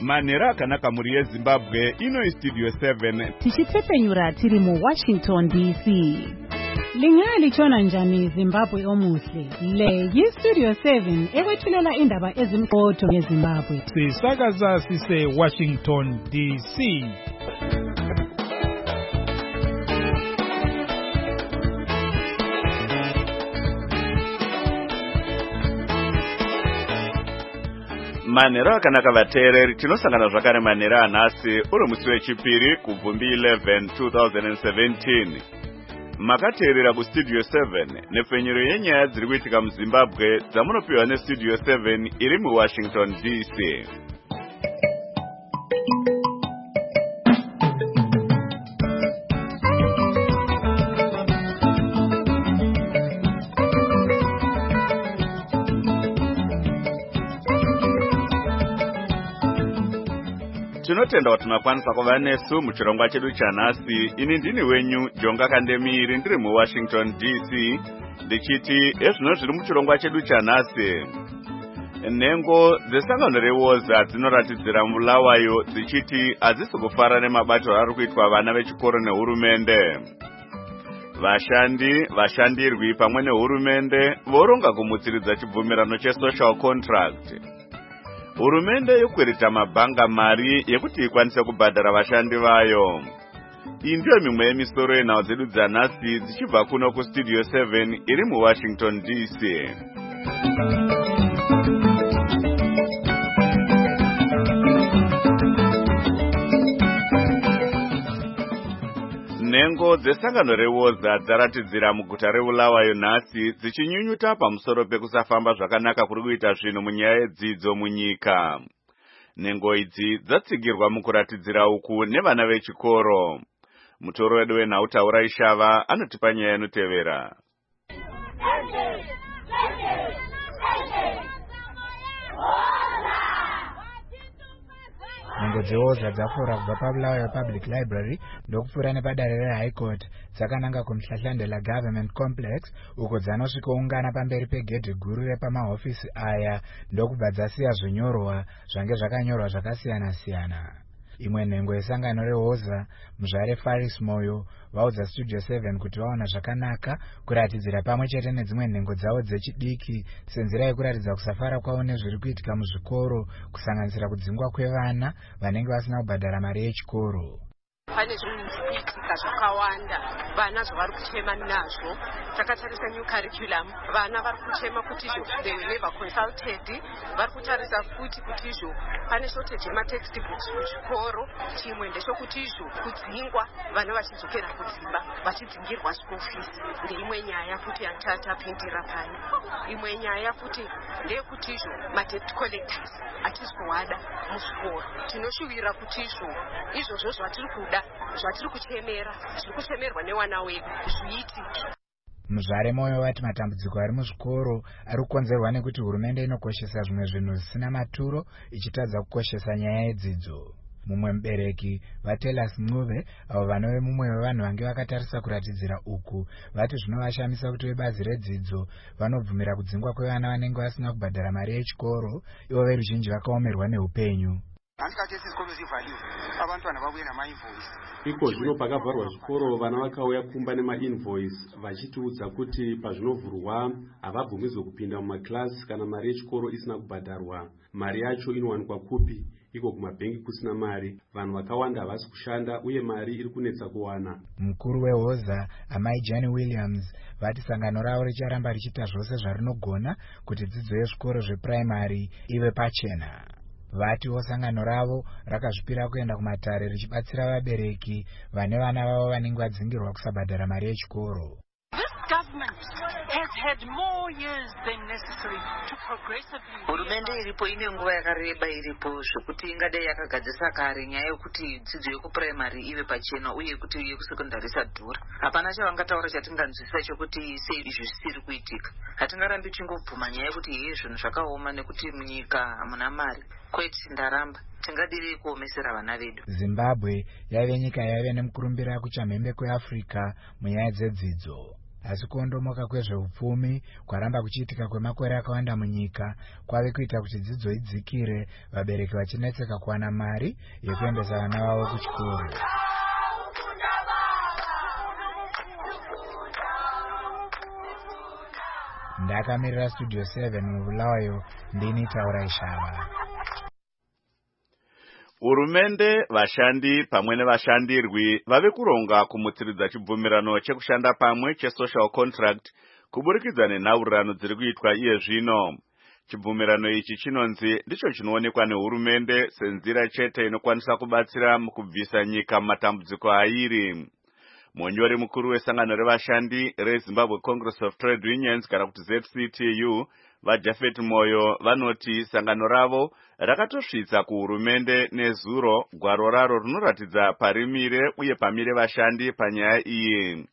Manhero akanaka muri yeZimbabwe ino Studio 7 tichitsepenyura tiri muWashington DC. Lingalichona njani Zimbabwe omuhle? Le yiStudio 7 ekwethulela indaba ezimqotho ngeZimbabwe. Sisakaza sise Washington DC. Manhero akanaka vateereri, tinosangana zvakare manhero anhasi uri musi wechipiri kubvumbi 11 2017. Makateerera kuStudio 7 nepfenyuro yenyaya dziri kuitika muZimbabwe dzamunopiwa neStudio 7 iri muWashington DC. Tinotenda kuti makwanisa kuva nesu muchirongwa chedu chanhasi. Ini ndini wenyu Jonga Kandemiri ndiri muWashington DC ndichiti ezvino zviri muchirongwa chedu chanhasi. Nhengo dzesangano reWoza dzinoratidzira Bulawayo dzichiti hadzisi kufara nemabatiro ari kuitwa vana vechikoro nehurumende. Vashandirwi pamwe nehurumende voronga kumutsiridza chibvumirano chesocial contract. Hurumende yokwereta mabhanga mari yekuti ikwanise kubhadhara vashandi vayo. Iyi ndiyo mimwe yemisoro yenhau dzedu dzanhasi dzichibva kuno kuStudio 7 iri muWashington DC. Nhengo dzesangano reWoza dzaratidzira muguta reBulawayo nhasi dzichinyunyuta pamusoro pekusafamba zvakanaka kuri kuita zvinhu munyaya yedzidzo munyika. Nhengo idzi dzatsigirwa mukuratidzira uku nevana vechikoro. Mutoro wedu wenhau Taura Ishava anotipa nyaya inotevera. Nhengo dzeWoza dzafura kubva paBulawayo Public Library ndokupfuura nepadare reHigh Court dzakananga kuMhlahlandela Government Complex uko dzanosvikoungana pamberi pegedhi guru repamahofisi aya ndokubva dzasiya zvinyorwa zvange zvakanyorwa zvakasiyana-siyana. Imwe nhengo yesangano reWoza, muzvare Faris Moyo, vaudza Studio 7 kuti vaona zvakanaka kuratidzira pamwe chete nedzimwe nhengo dzavo dzechidiki senzira yekuratidza kusafara kwavo nezviri kuitika muzvikoro, kusanganisira kudzingwa kwevana vanenge vasina kubhadhara mari yechikoro. Pane zvinhu zvikuitika zvakawanda, vana zvavari kuchema nazvo. Takatarisa new curriculum, vana vari kuchema kuti izvo they will never consulted. Vari kutarisa futi kuti izvo pane shortage yematextbooks muzvikoro. Chimwe ndechekuti izvo kudzingwa, vana vachidzokera kudzimba vachidzingirwa school fees. Ndeimwe nyaya futi yatatapindira pano. Imwe nyaya futi ndeyekuti izvo madebt collectors hatisi kuwada muzvikoro. Tinoshuvira kuti izvozvo zvatiri kuda, zvatiri kuchemera, zviri kuchemerwa nevana vedu zviitike. Muzvare Moyo vati matambudziko ari muzvikoro ari kukonzerwa nekuti hurumende inokoshesa zvimwe zvinhu zvisina maturo ichitadza kukoshesa nyaya yedzidzo. Mumwe mubereki vaTelas Mncube, avo vanove mumwe wevanhu vange vakatarisa kuratidzira uku, vati zvinovashamisa kuti vebazi redzidzo vanobvumira kudzingwa kwevana vanenge vasina kubhadhara mari yechikoro, ivo veruzhinji vakaomerwa neupenyu. Iko zvino pakavharwa zvikoro vana vakauya kumba nemainvoice vachitiudza kuti pazvinovhurwa havabvumidzwe kupinda mumaklasi kana mari yechikoro isina kubhadharwa. Mari yacho inowanikwa kupi? Iko kumabhengi kusina mari. Vanhu vakawanda havasi kushanda uye mari iri kunetsa kuwana. Mukuru weWoza, Amai Jane Williams, vati sangano ravo richaramba richiita zvose zvarinogona kuti dzidzo yezvikoro zvepuraimari ive pachena. Vatiwo sangano ravo rakazvipira kuenda kumatare richibatsira vabereki vane vana vavo vanenge vadzingirwa kusabhadhara mari yechikoro. Hurumende iripo ine nguva yakareba iripo zvokuti ingadai yakagadzisa kare nyaya yokuti dzidzo yekupuraimari ive pachena uye kuti yekusekondari isadhura. Hapana chavangataura chatinganzwisisa chokuti sei izvi zvisiri kuitika. Hatingarambi tingobvuma nyaya yokuti zvinhu zvakaoma nekuti munyika hamuna mari. Kwete ndaramba. Tingadiri kuomesera vana vedu. Zimbabwe yave nyika yave nemukurumbira kuchamhembe kweAfrica munyaya dzedzidzo. asi kuondomoka kwezveupfumi kwaramba kuchiitika kwemakore akawanda munyika kwave kuita kuti dzidzo idzikire, vabereki vachinetseka kuwana mari yekuendesa vana vavo kuchikoro. Ndakamirira Studio 7 mubulawayo, ndini Taura Ishava. Hurumende, vashandi pamwe nevashandirwi vave kuronga kumutsiridza chibvumirano chekushanda pamwe chesocial contract kuburikidza nenhaurirano dziri kuitwa iye zvino. Chibvumirano ichi chinonzi ndicho chinoonekwa nehurumende senzira chete inokwanisa kubatsira mukubvisa nyika mumatambudziko airi. Munyori mukuru wesangano revashandi reZimbabwe Congress of Trade Unions kana kuti ZCTU, vaJafet Moyo vanoti sangano ravo rakatosvitsa kuhurumende nezuro gwaro raro rinoratidza parimire uye pamire vashandi panyaya iyi.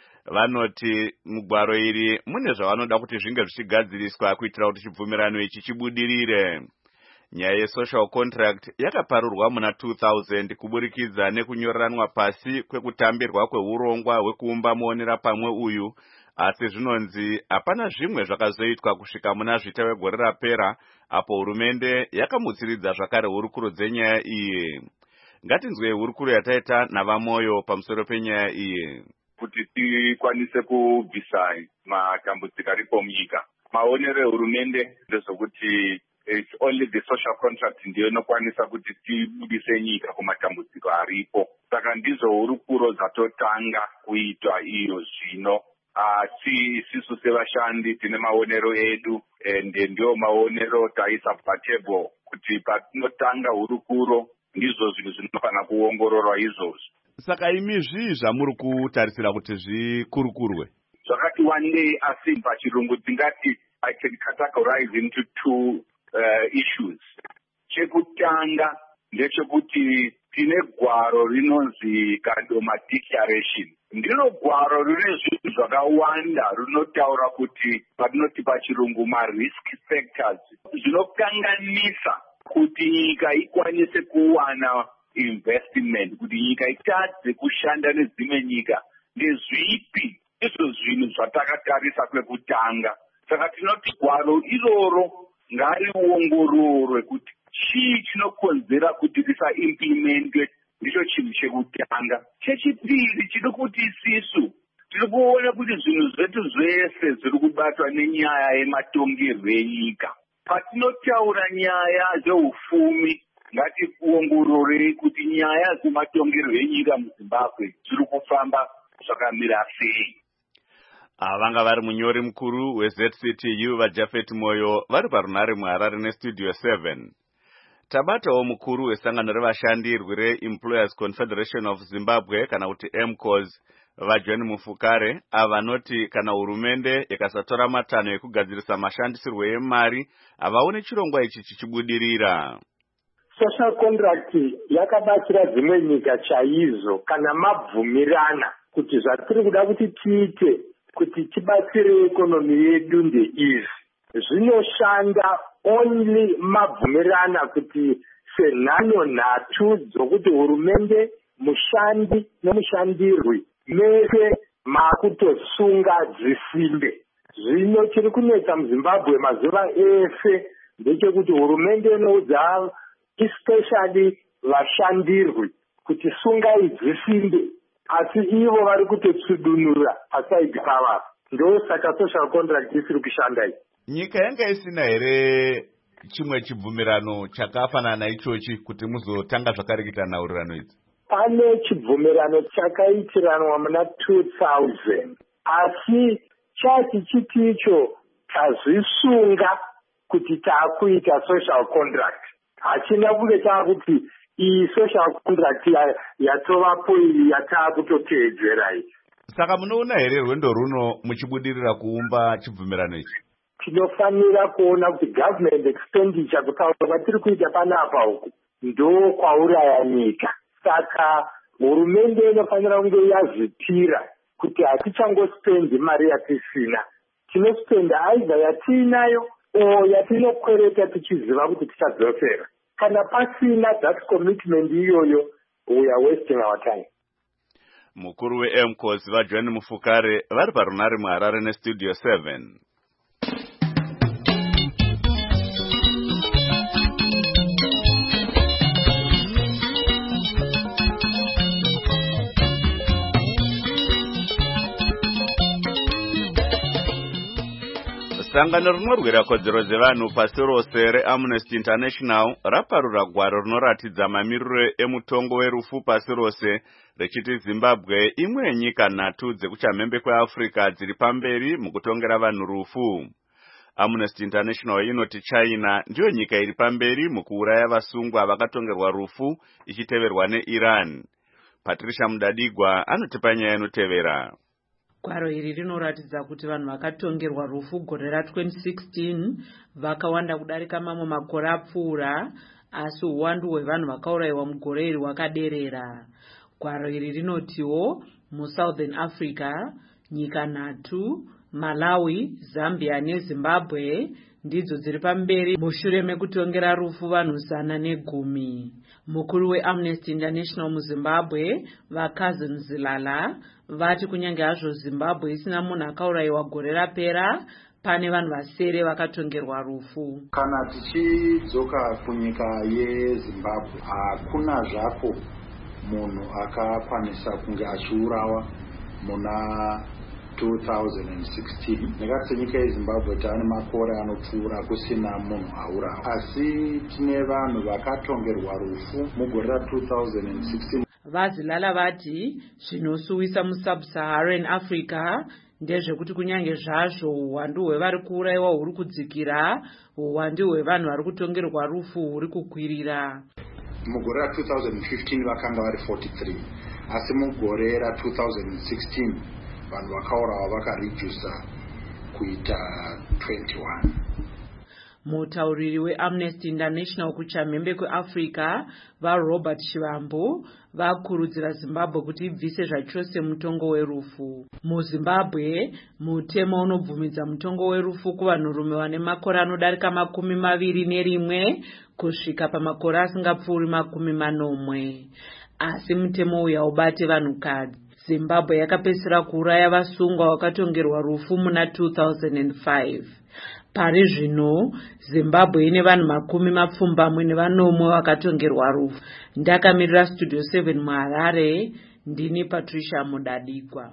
Vanoti mugwaro iri mune zvavanoda kuti zvinge zvichigadziriswa kuitira kuti chibvumirano ichi chibudirire. Nyaya yesocial contract yakaparurwa muna 2000 kuburikidza nekunyoreranwa pasi kwekutambirwa kweurongwa hwekuumba muonera pamwe uyu, asi zvinonzi hapana zvimwe zvakazoitwa kusvika muna zvita wegore rapera apo hurumende yakamutsiridza zvakare hurukuro dzenyaya iyi. Ngatinzwe hurukuro yataita navaMoyo pamusoro penyaya iyi. Kuti tikwanise kubvisa matambudziko aripo munyika, maonero ehurumende ndezvokuti it's only the social contract ndiyo inokwanisa kuti tibudise nyika kumatambudziko aripo. Saka ndizo hurukuro dzatotanga kuitwa iyo zvino. Asi isisu sevashandi tine maonero edu ende ndio maonero taisa patable kuti patinotanga hurukuro ndizvo zvinhu zvinofana kuongororwa izvozvo. Saka imi zvii zvamuri kutarisira kuti zvikurukurwe? Zvakati wandei, asi pachirungu tingati I can categorize into two issues. Chekutanga ndechekuti tine gwaro rinonzi Kadoma Declaration. Ndiro gwaro rine zvinhu zvakawanda rinotaura kuti patinoti pachirungu ma-risk factors zvinokanganisa kuti nyika ikwanise kuwana investment, kuti nyika itadze kushanda nedzimwe nyika. Ndezvipi izvo zvinhu zvatakatarisa kwekutanga? Saka tinoti gwaro iroro ngariongororwe kuti chii chinokonzera kuti risaimplementwe. Ndicho chinhu chekutanga. Chechipiri chiri kuti isisu tiri kuona kuti zvinhu zvetu zvese zviri kubatwa nenyaya yematongerwo enyika. Patinotaura nyaya dzeupfumi, ngationgororei kuti nyaya dzematongerwo enyika muZimbabwe zviri kufamba zvakamira sei. Vanga vari munyori mukuru weZCTU vaJafet Moyo vari parunare muHarare neStudio 7. Tabatawo mukuru wesangano revashandirwi reEmployers Confederation of Zimbabwe kana kuti MCOS vaJohn Mufukare avanoti kana hurumende yakasatora matanho ekugadzirisa mashandisirwo emari havaone chirongwa ichi chichibudirira. Social contract yakabatsira dzimwe nyika chaizvo kana mabvumirana kuti zvatiri kuda kuti tiite kuti tibatsire ekonomi yedu ndeizvi. Zvinoshanda only mabvumirana kuti senhano nhatu dzokuti hurumende, mushandi nemushandirwi mese makutosunga dzisimbe. Zvino chiri kunetsa muZimbabwe mazuva ese ndechekuti hurumende inoudza especially vashandirwi kuti sungai dzisimbe, asi ivo vari kutotsudunura pasaidi pavo. Ndosaka social contract isiri kushanda iyi. Nyika yanga isina here chimwe chibvumirano chakafanana naichochi kuti muzotanga zvakareketa nhaurirano idzi? Pane chibvumirano chakaitiranwa muna 2000, asi chati chiticho tazvisunga kuti taakuita social contract. Hachina kunge taakuti iyi social contract yatovapo iyi yataakutoteedzera iyi. Saka munoona here rwendo runo muchibudirira kuumba chibvumirano ichi? Tinofanira kuona kuti government expenditure kutaura kwatiri kuita panapa uku ndo kwauraya nyika. Saka hurumende inofanira kunge yazvipira kuti hatichangospend mari yatisina, tinospenda aidha yatiinayo o yatinokwereta tichiziva kuti tichadzosera. Kana pasina that commitment iyoyo, we are wasting our time. Mukuru weMCOS vaJohn Mufukare vari parunare muHarare neStudio 7. Sangano rinorwira kodzero dzevanhu pasi rose reAmnesty International raparura gwaro rinoratidza mamiriro emutongo werufu pasi rose rechiti Zimbabwe imwe yenyika nhatu dzekuchamhembe kweAfrica dziri pamberi mukutongera vanhu rufu. Amnesty International inoti China ndiyo nyika iri pamberi mukuuraya vasungwa vakatongerwa rufu ichiteverwa neIran. Patricia Mudadigwa anotipa nyaya inotevera. Gwaro iri rinoratidza kuti vanhu vakatongerwa rufu gore ra2016 vakawanda kudarika mamwe makore apfuura, asi uwandu hwevanhu vakaurayiwa mugore iri hwakaderera. Gwaro iri rinotiwo muSouthern Africa nyika nhatu, Malawi, Zambia neZimbabwe ndidzo dziri pamberi mushure mekutongera rufu vanhu 110. Mukuru weAmnesty International muZimbabwe vaKazi Mzilala vati kunyange hazvo Zimbabwe isina munhu akaurayiwa gore rapera, pane vanhu vasere vakatongerwa rufu. Kana tichidzoka kunyika yeZimbabwe hakuna zvako munhu akakwanisa kunge achiurawa muna 2016. Nekati senyika yeZimbabwe taane makore anopfuura kusina munhu aurawa, asi tine vanhu vakatongerwa rufu mugore ra2016. Vazilala vati zvinosuwisa muSub-Saharan Africa ndezvekuti kunyange zvazvo uwandu hwevari kuurayiwa huri kudzikira, uwandu hwevanhu vari kutongerwa rufu huri kukwirira. Mugore ra2015 vakanga vari 43, asi mugore ra2016 vanhu vakaurawa vakaredusa kuita 21. Mutauriri weAmnesty International kuchamhembe kweAfrica vaRobert Shivambu vakurudzira Zimbabwe kuti ibvise zvachose mutongo werufu. MuZimbabwe mutemo unobvumidza mutongo werufu kuvanhurume vane makore anodarika 21 kusvika pamakore asingapfuuri 40, asi mutemo uyu haubate vanhukadzi. Zimbabwe yakapedzisira kuuraya vasungwa vakatongerwa rufu muna 2005. Pari zvino Zimbabwe ine vanhu 24 vakatongerwa rufu. Ndakamirira Studio 7 muHarare, ndini Patricia Mudadigwa.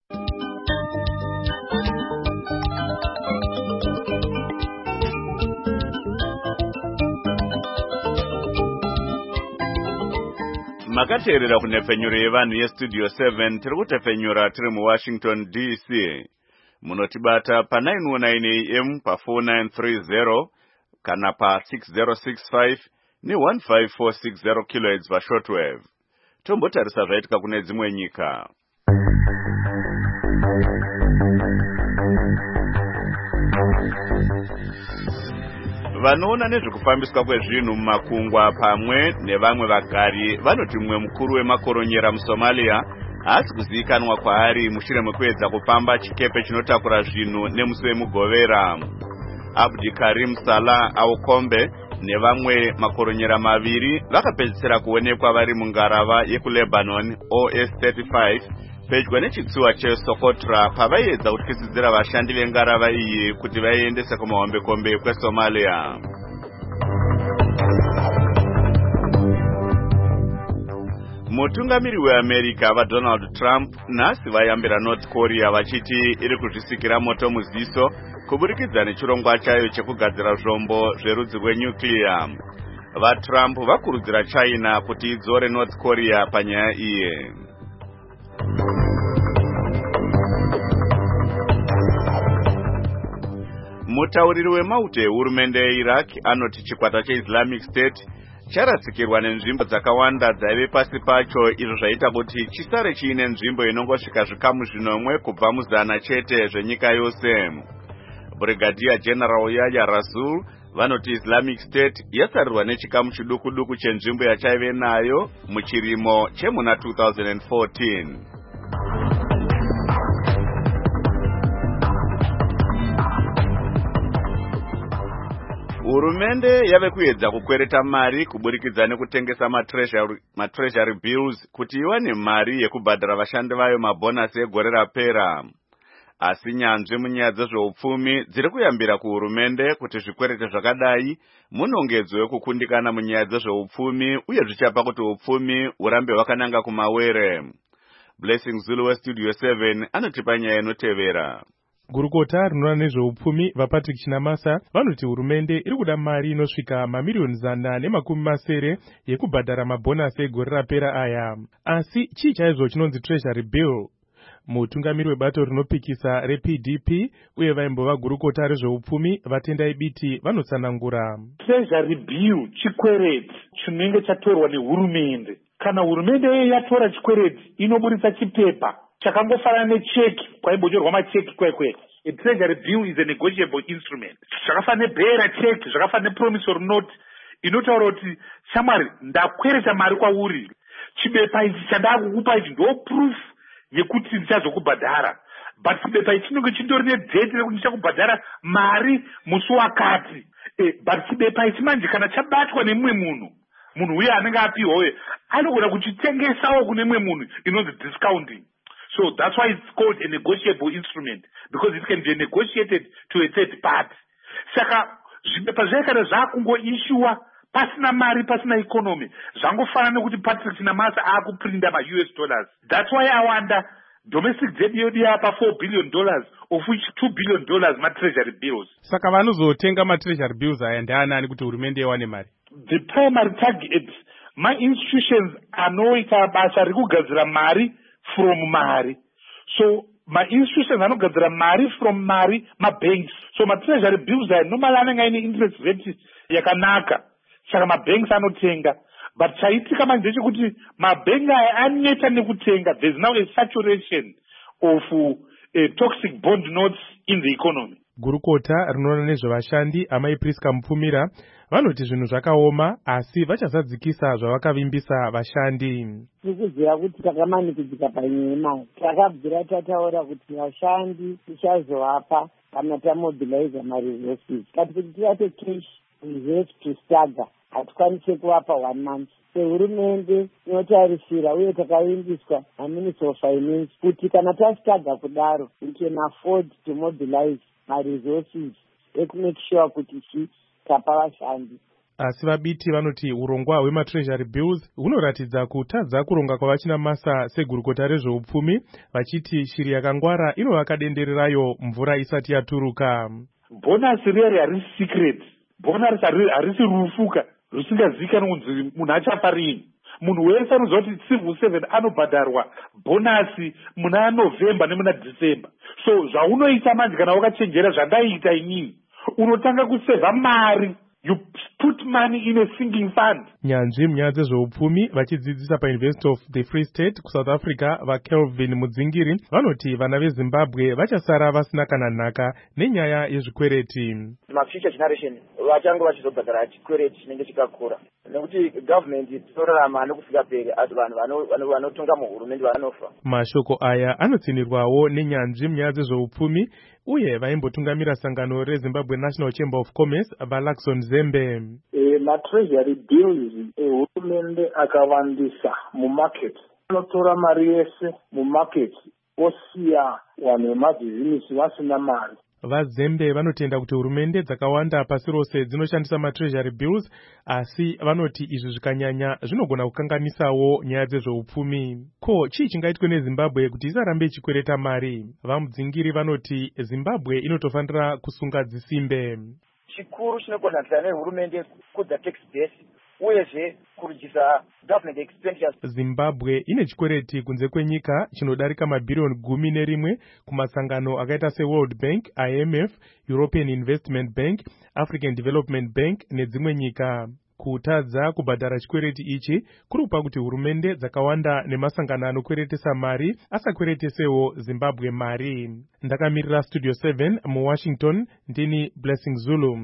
Makateerera kunhepfenyuro yevanhu yeStudio 7 tiri kutepfenyura tiri muWashington DC. Munotibata pa919 AM pa4930 kana pa6065 ne15460 kHz pashortwave. Tombotarisa zvaitika kune dzimwe nyika. Vanoona nezvekufambiswa kwezvinhu mumakungwa pamwe nevamwe vagari vanoti mumwe mukuru wemakoronyera muSomalia haasi kuzivikanwa kwaari mushure mekuedza kupamba chikepe chinotakura zvinhu nemusi wemugovera. Abdi Karim Salah Aukombe nevamwe makoronyera maviri vakapedzisira kuonekwa vari mungarava yekuLebanon OS-35 pedyo nechitsuwa cheSocotra pavaiedza kutyisidzira vashandi vengarava iyi kuti vaiendese kumahombekombe kweSomalia. Mutungamiri weAmerica vaDonald Trump nhasi vayambira North Korea vachiti iri kuzvisikira moto muziso kuburikidza nechirongwa chayo chekugadzira zvombo zverudzi rwenyuclear. VaTrump vakurudzira China kuti idzore North Korea panyaya iyi. Mutauriri wemauto ehurumende yeIraq anoti chikwata cheIslamic State charatsikirwa nenzvimbo dzakawanda dzaive pasi pacho, izvo zvaita kuti chisare chiine nzvimbo inongosvika zvikamu 10 kubva mu100 chete zvenyika yose. Brigadier General Yahya Rasul vanoti Islamic State yasarirwa nechikamu chiduku chenzvimbo yachaive nayo muchirimo chemuna 2014. Hurumende yave kuedza kukwereta mari kuburikidza nekutengesa matreasury bills kuti iwane mari yekubhadhara vashandi vayo mabhonasi egore rapera. Asi nyanzvi munyaya dzezveupfumi dziri kuyambira kuhurumende kuti zvikwerete zvakadai munongedzo yekukundikana munyaya dzezveupfumi uye zvichapa kuti upfumi urambe hwakananga kumawere. Blessing Zulu weStudio 7 anotipa nyaya inotevera. Gurukota rinoona nezveupfumi vaPatrick Chinamasa vanoti hurumende iri kuda mari inosvika mamiliyoni 170 yekubhadhara mabhonasi egore rapera aya. Asi chii chaizvo chinonzi treasury bill? Mutungamiri webato rinopikisa rePDP uye vaimbova gurukota rezveupfumi vaTendai Biti vanotsanangura. Treasury bill chikwereti chinenge chatorwa nehurumende. Kana hurumende yatora chikwereti inoburitsa chipepa chakangofanana necheki kwaimbotorwa macheki kwekwe. A treasury bill is a negotiable instrument. Zvakafanana nebhera cheki, zvakafanana nepromissory note inotaura kuti shamwari ndakwereta mari kwauri. Chipepa ichi chandakukupa ichi ndo proof yekuti ndichazokubhadhara. But chipepa ichi chinenge chindori nedate rekuti ndichakubhadhara mari musi wakati. But chipepa ichi manje kana chabatwa nemumwe munhu uye anenge apiwa uye anogona kuchitengesawo kune mumwe munhu inonzi discounting. So that's why it's called a negotiable instrument, because it can be negotiated to a third party. Saka zvipepa zvekare zvakungoishiwa pasina mari, pasina economy. Zvangofanana nekuti Patrick Chinamasa akuprinta ma-US dollars. That's why awanda domestic debt yedu yapa $4 billion, of which $2 billion ma-treasury bills. Saka vanozotenga ma-treasury bills aya ndeanani kuti hurumende iwane mari? The primary target ma-institutions anoita basa rekugadzira mari from mari. So ma-institutions anogadzira mari from mari, ma-banks. So ma-treasury bills aya normally anenge aine interest rate yakanaka. Saka ma-banks anotenga. But chaitika manje ndechekuti ma-bank aya aneta nekutenga. There's now a saturation of toxic bond notes in the economy. Gurukota rinoona nezvevashandi Amai Priska Mupfumira vanoti zvinhu zvakaoma asi vachazadzikisa zvavakavimbisa vashandi. Tikuziva kuti takamanikidzika panyaya yemari. Takabvira tataura kuti vashandi tichazovapa kana tamobilize maresources. Kati kuti tivate cash reserve to stagger, hatikwanise kuvapa 1 month. Hurumende inotarisira uye takavimbiswa naMinister of Finance kuti kana tastagger kudaro we can afford to mobilize maresources ekumake sure kuti tapa vashandi. Asi vaBiti vanoti urongwa hwema-treasury bills hunoratidza kutadza kuronga kwavaChinamasa segurukota rezveupfumi, vachiti shiri yakangwara inovaka dendere rayo mvura isati yaturuka. Bonus reri harisi secret. Bonus harisi rufuka rusingazikanwi kunzi munhu achapa rini. Munhu wese anoziva kuti civil 7 anobhadharwa bonasi muna November nemuna December. So zvaunoita manje kana wakachenjera zvandaiita inini, unotanga kusevha mari. You put money in a sinking fund. Nyanzvi munyaya dzezveupfumi vachidzidzisa paUniversity of the Free State kuSouth Africa vaKelvin Mudzingiri vanoti vana veZimbabwe vachasara vasina kana nhaka nenyaya yezvikwereti. Future generation vachange vachizobhadhara chikwereti chinenge chikakura nekuti government inorarama nekufika peri asi vanhu vanotonga muhurumende vanofa. Mashoko aya anotsinirwawo nenyanzvi munyaya dzezveupfumi uye vaimbotungamira sangano reZimbabwe National Chamber of Commerce vaLaxon Zembe. Ma-treasury bills hurumende akawandisa mumarket anotora mari yese mumarket osiya vanhu vemabhizimisi vasina mari. VaZembe vanotenda kuti hurumende dzakawanda pasi rose dzinoshandisa ma-treasury bills, asi vanoti izvi zvikanyanya zvinogona kukanganisawo nyaya dzezveupfumi. Ko chii chingaitwe neZimbabwe kuti isarambe ichikwereta mari? VaMudzingiri vanoti Zimbabwe inotofanira kusunga dzisimbe. Chikuru chinokonzerwa nehurumende kudza tax base uyezve kurujisa government expenditures. Zimbabwe ine chikwereti kunze kwenyika chinodarika mabhiriyoni 11 kumasangano akaita seWorld Bank, IMF, European Investment Bank, African Development Bank nedzimwe nyika. Kutadza kubhadhara chikwereti ichi kurupa kuti hurumende dzakawanda nemasangano anokweretesa mari asakweretesewo Zimbabwe mari. Ndakamirira Studio 7 muWashington, ndini Blessing Zulu.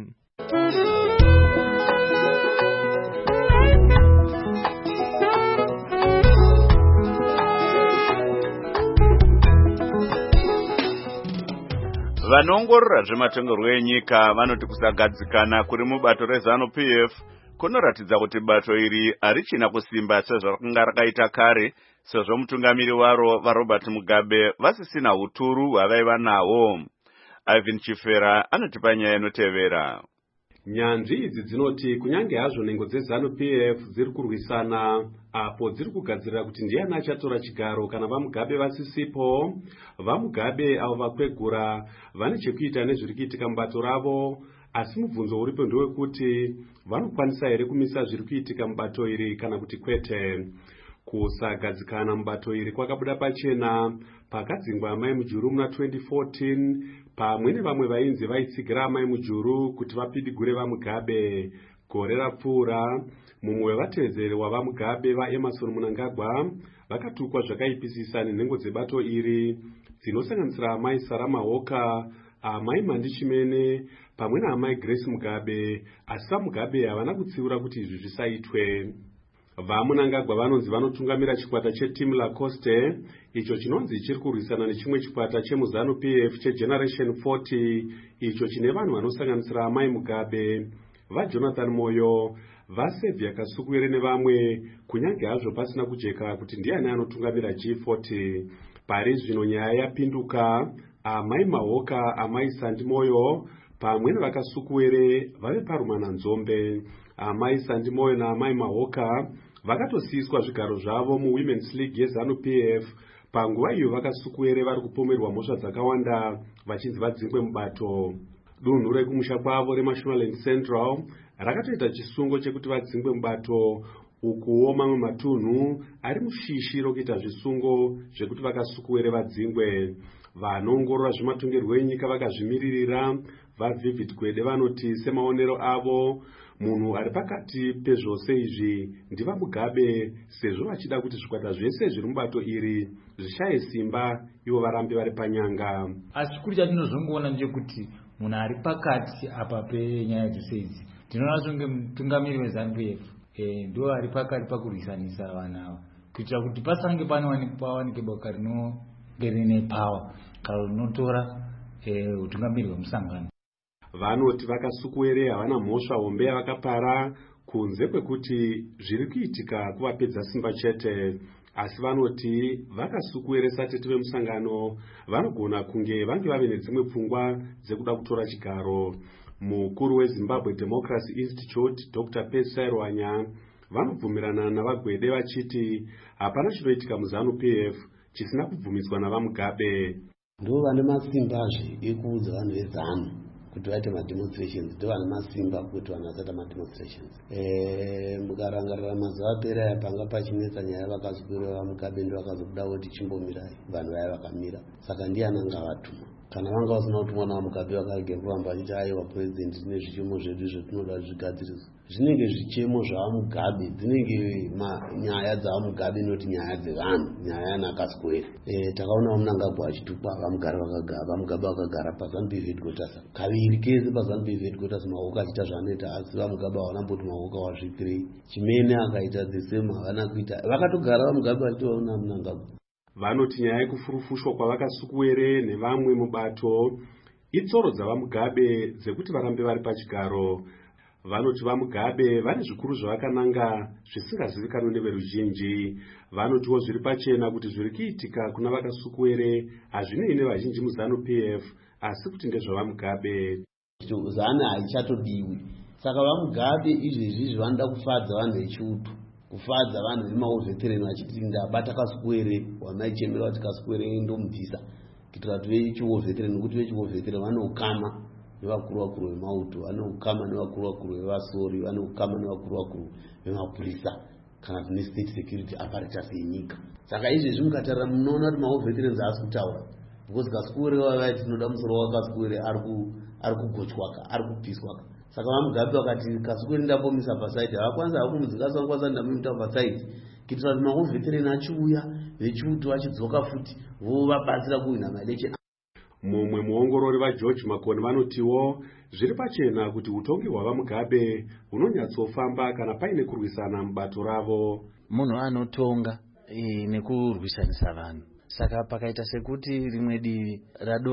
Vanoongorora zvematongerwo enyika vanoti kusagadzikana kuri mubato reZANU-PF kunoratidza kuti bato iri harichina kusimba sezvakanga rakaita kare, sezvo mutungamiri waro vaRobert Mugabe vasisina huturu hwavaiva nahwo. Ivan Chifera anotipa nyaya inotevera. Nyanzvi idzi dzinoti kunyange hazvo nhengo dzeZANU-PF dziri kurwisana apo dziri kugadzirira kuti ndiani achatora chigaro kana vaMugabe vasisipo, vaMugabe avo vakwegura vane chekuita nezviri kuitika mubato ravo, asi mubvunzo uripo ndewekuti vanokwanisa here kumisa zviri kuitika mubato iri kana kuti kwete. Kusagadzikana mubato iri kwakabuda pachena pakadzingwa Mai Mujuru muna 2014 pamwe nevamwe vainzi vaitsigira Mai Mujuru kuti vapidigure vaMugabe. Gore rapfuura mumwe wevatevedzeri wavaMugabe vaEmerson Mnangagwa vakatukwa zvakaipisisa nenhengo dzebato iri dzinosanganisira Amai Sarah Mahoka, Amai Mandi Chimene pamwe naAmai Grace Mugabe, asi vaMugabe havana kutsiura kuti izvi zvisaitwe. VaMnangagwa vanonzi vanotungamira chikwata cheTeam Lacoste, icho chinonzi chiri kurwisana nechimwe chikwata chemuZANU-PF cheGeneration 40, icho chine vanhu vanosanganisira Amai Mugabe, vaJonathan Moyo, vaSevia Kasukuwere nevamwe, kunyange hazvo pasina kujeka kuti ndiani anotungamira G40. Pari zvino nyaya yapinduka, Amai Mahoka, Amai Sandi Moyo pamwe nevakasukuwere vave parumana nzombe. Amai Sandi Moyo naAmai Mahoka vakatosiyiswa zvigaro zvavo muWomen's League yeZANU-PF panguva iyo vakasukuwere vari kupomerwa mhosva dzakawanda vachinzi vadzingwe mubato. Dunhu rekumusha kwavo reMashonaland Central rakatoita chisungo chekuti vadzingwe mubato, ukuwo mamwe matunhu ari mushishi rokuita zvisungo zvekuti vakasukuwere vadzingwe. Vanoongorora zvematongerwo enyika vakazvimiririra vaVivid Gwede vanoti semaonero avo munhu ari pakati pezvose izvi ndivaMugabe, sezvo vachida kuti zvikwata zvese zviri mubato iri zvishaye simba ivo varambe vari panyanga. Asi chikuru chatinozongoona ndechekuti munhu ari pakati apa penyaya dzose idzi ndinoona songe mutungamiri weZANU-PF ndo ari pakati pakurwisanisa vanhu ava kuitira kuti pasange pawanike boka rinenge rine pawa kana rinotora utungamiri hwemusangano. Vanoti vakasukuwere havana mhosva hombe yavakapara kunze kwekuti zviri kuitika kuvapedza simba chete, asi vanoti vakasukuwere satete vemusangano vanogona kunge vange vave nedzimwe pfungwa dzekuda kutora chigaro. Mukuru weZimbabwe Democracy Institute Dr. Percy Rwanya vanobvumirana navaGwede vachiti hapana chinoitika muZANU-PF chisina kubvumiswa navaMugabe. Ndo vane masimbazve ekuudza vanhu veZANU kuti vaite mademonstrations, ndo vane masimba kuti vanhu vasaita mademonstrations. Mukarangarira mazuva apera panga pachinetsa nyaya vakasukuwere vaMugabe ndo vakazobuda kuti chimbomirai, vanhu vaya vakamira. Saka ndiani angavatuma? Kana vanga vasina kutumwa naMugabe vakarege kuramba vachiti aiwa president tine zvichemo zvedu zvetinoda zvigadziriswa. Zvinenge zvichemo zvaMugabe, dzinenge nyaya dzaMugabe noti nyaya dzevanhu, nyaya nakasukuwere. Takaona Mnangagwa achitukwa vaMugabe vakagara paZANU-PF headquarters. Kaviri kese paZANU-PF headquarters Mahoka achita zvanoita, asi vaMugabe havana mboti Mahoka wasvikirei. Chimene akaita the same havana kuita. Vakatogara vaMugabe vachitoona Mnangagwa. Vanoti nyaya yekufurufushwa kwavakasukuwere nevamwe mubato itsoro dzavaMugabe dzekuti varambe vari pachigaro. Vanoti vaMugabe vane zvikuru zvavakananga zvisingazivikanwi neveruzhinji. Vanotiwo zviri pachena kuti zviri kuitika kuna vakasukuwere hazvinei nevazhinji muZANU-PF asi kuti ndezvavaMugabe. ZANU haichatodiwi. Saka vaMugabe izvezvi vanoda kufadza vanhu vechiutu, kufadza vanhu vemauvhetereni vachiti ndabata Kasukuwere wamaichemera kuti Kasukuwere ndomubvisa kuitira kuti vechiuvhetereni, nokuti vechiuvhetereni vane ukama nevakuru vakuru vemauto, vane ukama nevakuru vakuru vevasori, vane ukama nevakuru vakuru vemapurisa kana kuti nestate security apparatus yenyika. Saka izvezvi mukatarira munoona kuti mauvhetereni haasi kutaura, because Kasukuwere vavaiti tinoda musoro waKasukuwere ari kugochwaka, ari kupiswaka. Saka vaMugabe vakati Kasukuwere ndambomisa pasaidi, havakwanisa kumudzinga sangwanisa ndamuita pasaidi kuitira kuti mauvhetereni achiuya vechiuto vachidzoka futi vovabatsira kuhwina maelection. Mumwe muongorori vaGeorge Makoni vanotiwo zviri pachena kuti utongi hwavaMugabe hunonyatsofamba kana paine kurwisana mubato ravo. Munhu anotonga nekurwisanisa vanhu, saka pakaita sekuti rimwe divi radonha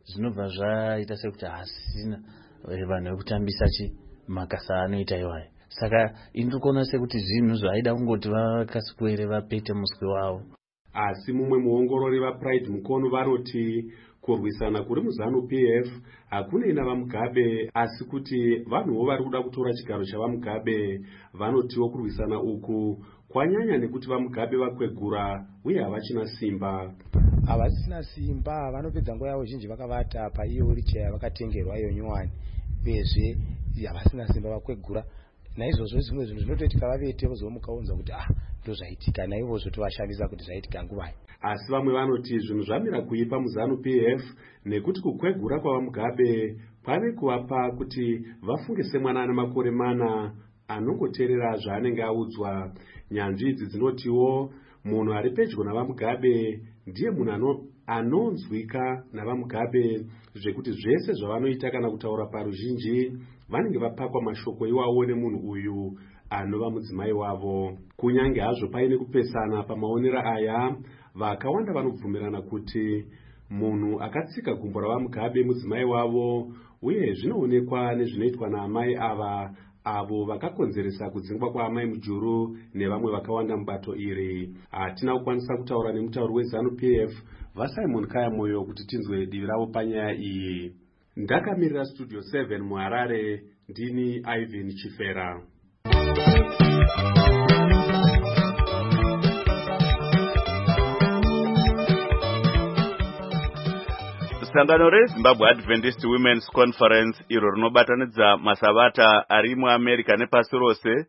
zvinobva zvaita sekuti hasina vanhu vekutambisa makasa anoita iwayo. Saka indiri kuona sekuti zvinhu zvaida kungoti vakaswere vapete muswe wavo. Asi mumwe muongorori vaPride Mukono vanoti kurwisana kuri muZANU-PF hakunei navaMugabe, asi kuti vanhuwo vari kuda kutora chigaro chavaMugabe. Vanotiwo kurwisana uku kwanyanya nekuti vaMugabe vakwegura uye havachina simba. Havasina simba, vanopedza nguva yavo zhinji vakavata paiyo wheelchair vakatengerwa iyo nyuwani. Uyezve havasina simba vakwegura. Naizvozvo zvimwe zvinhu zvinotoitika vavete vozomukaunza kuti ndozvaitika, naivozvo tovashandisa kuti zvaitika nguvayi. Asi vamwe vanoti zvinhu zvamira kuipa muZANU-PF nekuti kukwegura kwavaMugabe kwave kuvapa kuti vafunge semwana ane makore 4 anongoteerera zvaanenge audzwa. Nyanzvi idzi dzinotiwo munhu ari pedyo navaMugabe ndiye munhu anonzwika navaMugabe, zvekuti zvese zvavanoita kana kutaura paruzhinji vanenge vapakwa mashoko iwawo nemunhu uyu anova mudzimai wavo. Kunyange hazvo paine kupesana pamaonera aya, vakawanda vanobvumirana kuti munhu akatsika gumbo ravaMugabe mudzimai wavo, uye zvinoonekwa nezvinoitwa naamai avo vakakonzeresa kudzingwa kwaamai Mujuru nevamwe vakawanda mubato iri. Hatina kukwanisa kutaura nemutauri weZANU-PF vaSimon Kayamoyo kuti tinzwe divi ravo panyaya iyi. Ndakamirira Studio 7 muHarare, ndini Ivan Chifera. Sangano reZimbabwe Adventist Women's Conference iro rinobatanidza masabata ari muAmerica nepasi rose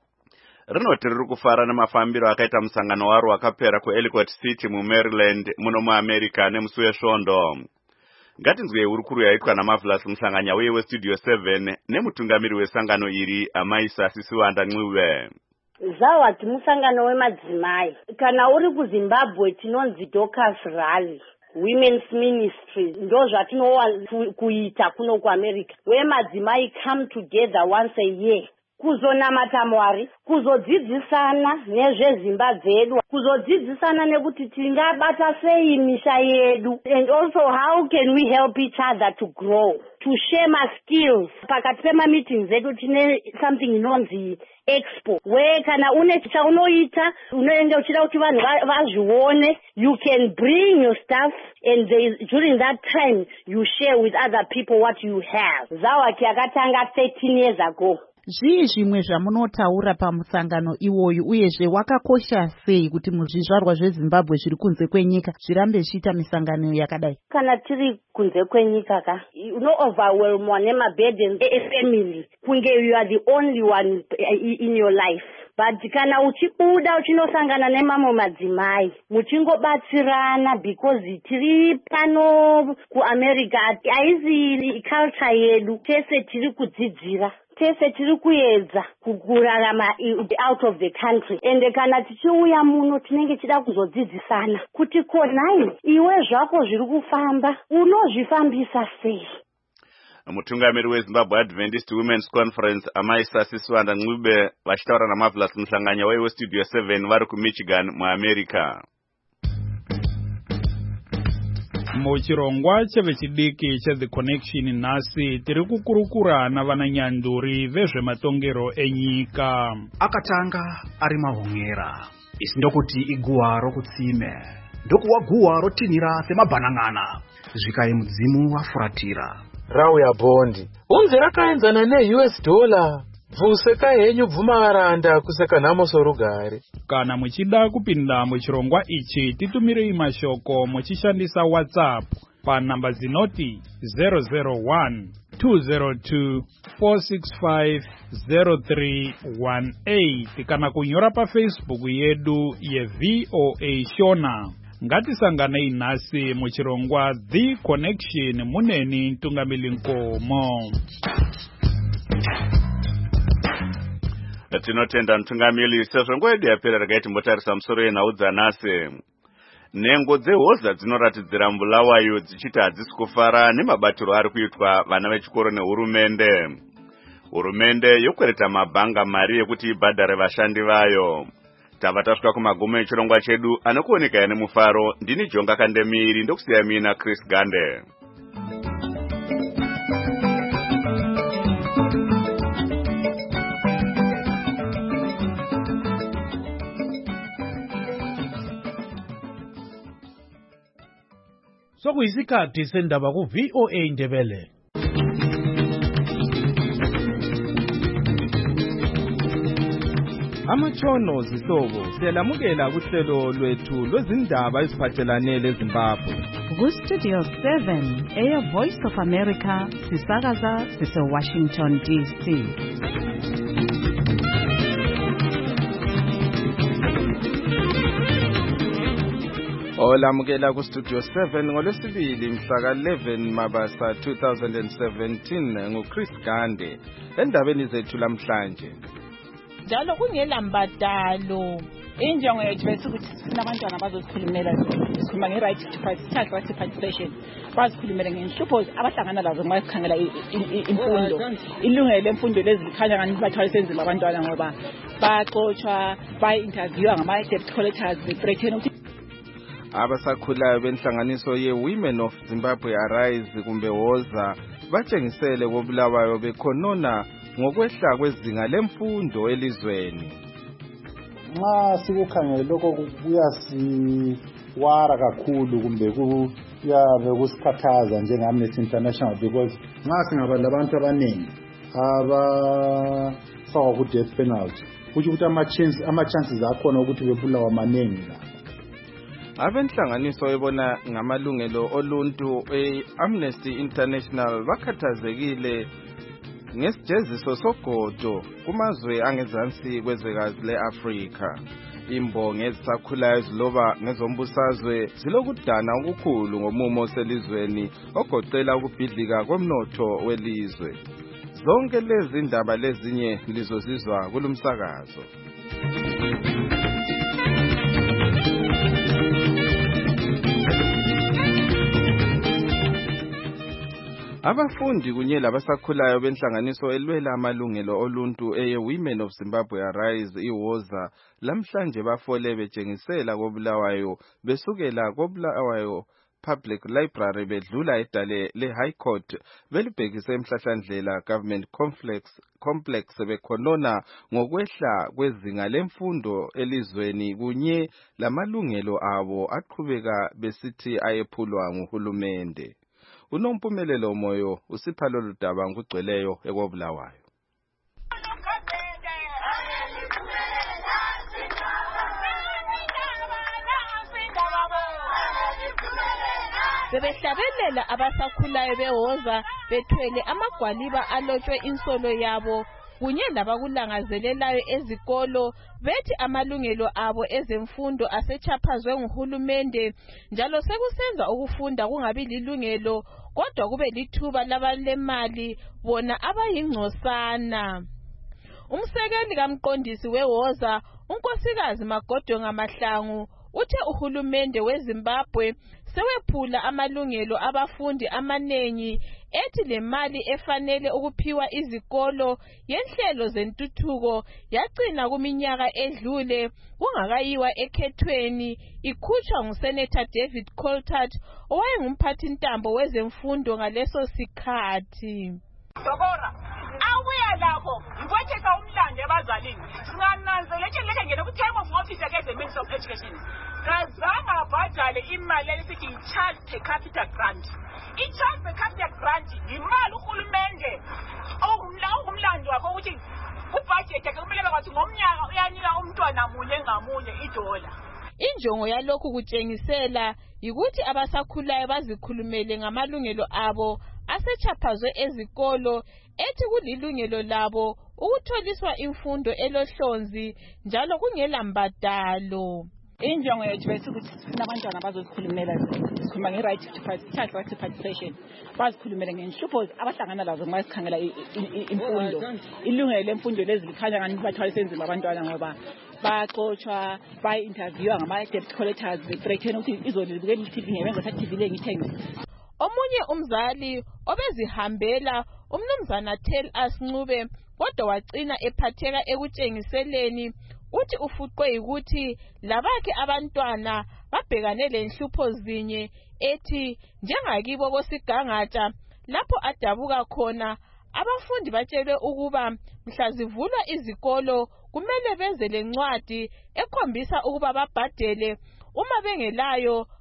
rinoti riri kufara nemafambiro akaita musangano waro wakapera kuEllicott City muMaryland muno muAmerica nemusi wesvondo. Ngatinzwei urukuru yaitwa naMarvelous Musanganya uye weStudio 7 nemutungamiri wesangano iri Amai Sasisiwanda Ncube. Zawati musangano wemadzimai. Kana uri kuZimbabwe tinonzi Dorcas Rally, Women's Ministry, ndo zvatinowa kuita kuno kuAmerica. Wemadzimai come together once a year. Kuzonamata Mwari, kuzodzidzisana nezvezimba dzedu, kuzodzidzisana nekuti tingabata sei misha yedu, and also how can we help each other to grow, to share my skills. Pakati pema meetings edu tine something inonzi expo, where kana une chaunoita unoenda uchida kuti vanhu vazvione, you can bring your stuff and during that time you share with other people what you have. Zawati yakatanga 13 years ago. Zvii zvimwe zvamunotaura pamusangano iwoyu, uyezve wakakosha sei kuti muzvizvarwa zveZimbabwe zviri kunze kwenyika zvirambe zvichiita misangano yakadai? Kana tiri kunze kwenyika overwhelmwa nemaburdens efamily, kunge you are the only one in your life. But kana uchibuda uchinosangana nemamwe madzimai muchingobatsirana, because tiri pano kuAmerica aizi culture yedu, tese tiri kudzidzira, tese tiri kuedza kurarama out of the country, ende kana tichiuya muno tinenge chida kuzodzidzisana kuti konai iwe zvako zviri kufamba unozvifambisa sei. Mutungamiri weZimbabwe Adventist Women's Conference Amai Sasisiwanda Ncube vachitaura naMarvelous Musanganya weStudio 7 vari kuMichigan muAmerica. Muchirongwa chevechidiki cheThe Connection nhasi tiri kukurukura navananyanduri vezvematongero enyika. Akatanga ari mahonyera, isi ndokuti iguwa rokutsime, ndokuwa guwa rotinhira semabhanan'ana, zvikai mudzimu wafuratira. Rauya Bondi unzi rakaenzana neUS dollar, bvuseka henyu bvuma varanda kuseka nhamo sorugare. Kana muchida kupinda muchirongwa ichi titumirei mashoko muchishandisa WhatsApp panhamba dzinoti 001 202 465 0318 kana kunyora paFacebook yedu yeVOA Shona. Ngatisanganei nhasi muchirongwa The Connection muneni Ntungamili Nkomo. Tinotenda Ntungamili sezvo nguva yedu yapera rakaiti mbotarisa musoro yenhau dzanhasi. Nhengo dzehoza dzinoratidzira Mbulawayo dzichiti hadzisi kufara nemabatiro ari kuitwa vana vechikoro nehurumende. Hurumende yokwereta mabhanga mari yekuti ibhadhare vashandi vayo. Tava tasvika kumagumo echirongwa chedu anokuoneka nemufaro. Ndini Jonga Kandemiri ndokusiya mina Chris Gande. Sekuyisikhathi sendaba ku VOA Ndebele. Amatshono zihlobo siyalamukela kuhlelo lwethu lwezindaba eziphathelane leZimbabwe. Ku-Studio 7 eya Voice of America sisakaza sise-Washington DC. Olamukela ku-Studio 7 ngolwesibili mhla ka-11 Mabasa 2017 nguChris Gande endabeni zethu lamhlanje. Njalo kungela mbadalo injongo yethu bese ukuthi sifuna abantwana bazosikhulumela sikhuluma nge-right to participation bazikhulumele ngenhlupho abahlangana lazo nxa sikhangela imfundo ilungelo lemfundo lezi likhanya ngani bathwalise nzima abantwana ngoba baxotshwa bayi-interviewa ngama-debt collectors bethreathena ukuthi abasakhulayo benhlanganiso ye-Women of Zimbabwe Arise kumbe woza batshengisele koBulawayo bekhonona ngokwehla kwezinga lemfundo elizweni. Nxa sikukhangele lokho kuyasiwara kakhulu kumbe kuyabe kusikhathaza njenge-Amnesty International because nxa singaba labantu abaningi abafakwa ku-death penalty kutsho ukuthi ama-chances akhona ukuthi bebulawa manengi la. Abenhlanganiso ebona ngamalungelo oluntu e-Amnesty International bakhathazekile ngesijeziso sogodo kumazwe angezansi kwezwekazi le-Afrika. Imbongo ezisakhulayo ziloba ngezombusazwe zilokudana okukhulu ngomumo oselizweni ogoqela ukubhidlika komnotho welizwe. Zonke lezi ndaba lezinye lizozizwa kulumsakazo. Abafundi kunye labasakhulayo benhlanganiso elwela amalungelo oluntu eye-Women of Zimbabwe Arise iwoza lamhlanje bafole betshengisela koBulawayo besukela koBulawayo Public Library bedlula edale le-High Court belibhekise emhlahlandlela Government Complex bekhonona ngokwehla kwezinga lemfundo elizweni kunye lamalungelo abo aqhubeka besithi ayephulwa nguhulumende. Unompumelelo moyo usipha lolu daba ngugcweleyo ekoBulawayo. Bebehlabelela abasakhulayo bewoza bethwele amagwaliba alotshwe insolo yabo kunye labakulangazelelayo ezikolo bethi amalungelo abo ezemfundo asechaphazwe nguhulumende njalo sekusenza ukufunda kungabi lilungelo kodwa kube lithuba labalemali bona abayingcosana. Umsekeli kamqondisi wewoza unkosikazi Magodo Ngamahlangu uthe uhulumende weZimbabwe sewephula amalungelo abafundi amanengi ethi le mali efanele ukuphiwa izikolo yenhlelo zentuthuko yagcina kuminyaka edlule kungakayiwa ekhethweni ikhutshwa nguSenator David Coltart owayengumphathintambo wezemfundo ngaleso sikhathi. Dokora awuya lapho ngikwekhesa umlando ebazalini singananzeleke ngene ku-term of office yakeze-Ministry of Education kazange abhadale imali elisithi i-child per capita grant. I-child per capita grant yimali uhulumende ongumlando wakho ukuthi kubhajethi yakhe kumele bekwathi ngomnyaka uyanika umntwana munye ngamunye $1. Injongo yalokhu kutshengisela yikuthi abasakhulayo bazikhulumele ngamalungelo abo asechaphazwe ezikolo ethi kulilungelo labo ukutholiswa imfundo elohlonzi njalo kungela mbadalo. Injongo yethu bese ukuthi sifuna abantwana bazosikhulumela sikhuluma nge-right to participation bazikhulumele ngenhlupho abahlangana lazo nxa sikhangela imfundo ilungelo lemfundo lezi likhanya ngani bathwalise nzima abantwana ngoba baxotshwa bayi-interviewa ngama-debt collectors bethreathena ukuthi izolibukela i-TV ngebenza sathi TV le ngithengise. Omunye umzali obezihambela umnumzana Tell Us Ncube kodwa wagcina ephatheka ekutshengiseleni uthi ufuqwe yikuthi labakhe abantwana babhekane lenhlupho zinye ethi njengakibo kosigangatsha lapho adabuka khona abafundi batshelwe ukuba mhla zivulwa izikolo kumele benze lencwadi ekhombisa ukuba babhadele uma bengelayo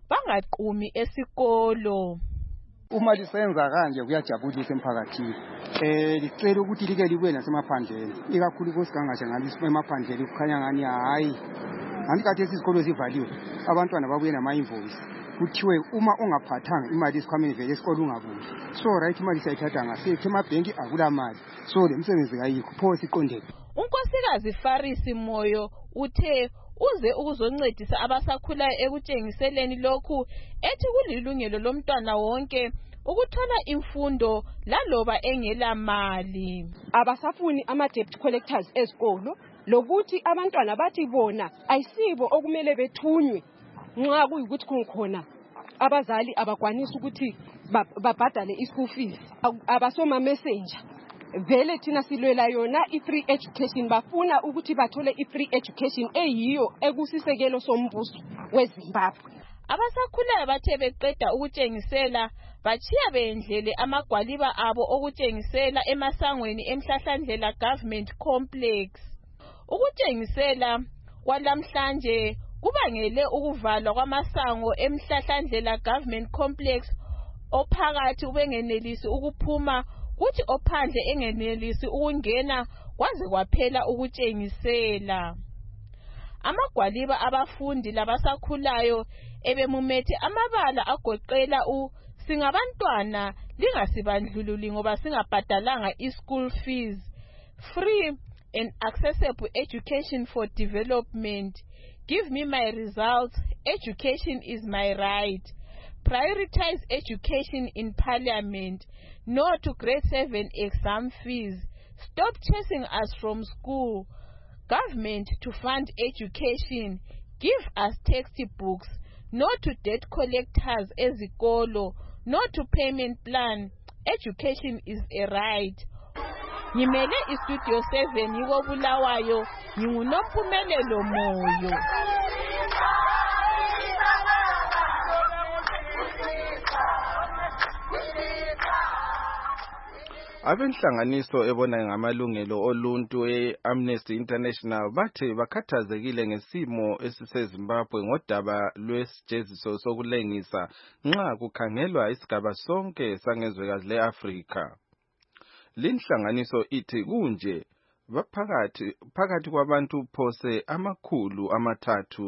bangaqumi esikolo. Uma lisenza kanje kuyajabulisa emphakathini. Licela ukuthi like libuye nasemaphandleni. Ikakhulu kosiganga ngalo emaphandleni kukhanya ngani hayi. Andikathi isikolo sivaliwe. Abantwana babuye nama-invoice. Kuthiwe uma ungaphathanga imali isikhwameni vele esikolo ungabuyi. So right imali sayithatha ngasethe emabhenki akula mali. So le msebenzi kayikho pho siqondele. Unkosikazi Farisi Moyo uthe uze ukuzoncedisa abasakhulayo ekutshengiseleni lokhu ethi kulilungelo lomntwana wonke ukuthola imfundo laloba engela mali. Abasafuni ama-debt collectors esikolo lokuthi abantwana bathi bona ayisibo okumele bethunywe nxa kuyikuthi kungikhona abazali abakwanisa ukuthi babhadale i-school fees. Abasoma messenger vele thina silwela yona i-free education, bafuna ukuthi bathole i-free education eyiyo ekusisekelo sombuso weZimbabwe. Abasakhulayo bathe beqeda ukutshengisela bachiya bendlele amagwaliba abo okutshengisela emasangweni eMhlahlandlela Government Complex. Ukutshengisela kwalamhlanje kubangele ukuvalwa kwamasango eMhlahlandlela Government Complex, ophakathi ubengenelisi ukuphuma kuthi ophandle engenelisi ukungena kwaze kwaphela ukutshengisela. Amagwaliba abafundi labasakhulayo ebemumethe amabala agoqela singabantwana lingasibandlululi ngoba singabhadalanga i-school fees, free and accessible education for development, give me my results, education is my right, prioritize education in parliament, no to grade 7 exam fees, stop chasing us from school, government to fund education, give us textbooks, no to debt collectors ezikolo, no to payment plan, education is a right. Ngimele istudio 7 yiko Bulawayo, nginguNophumelelo Moyo. Abenhlanganiso ebona ngamalungelo oluntu e-Amnesty International bathe bakhathazekile ngesimo esiseZimbabwe ngodaba lwesijeziso sokulengisa nxa kukhangelwa isigaba sonke sangezwekazi le-Afrika. Linhlanganiso ithi kunje phakathi kwabantu phose amakhulu amathathu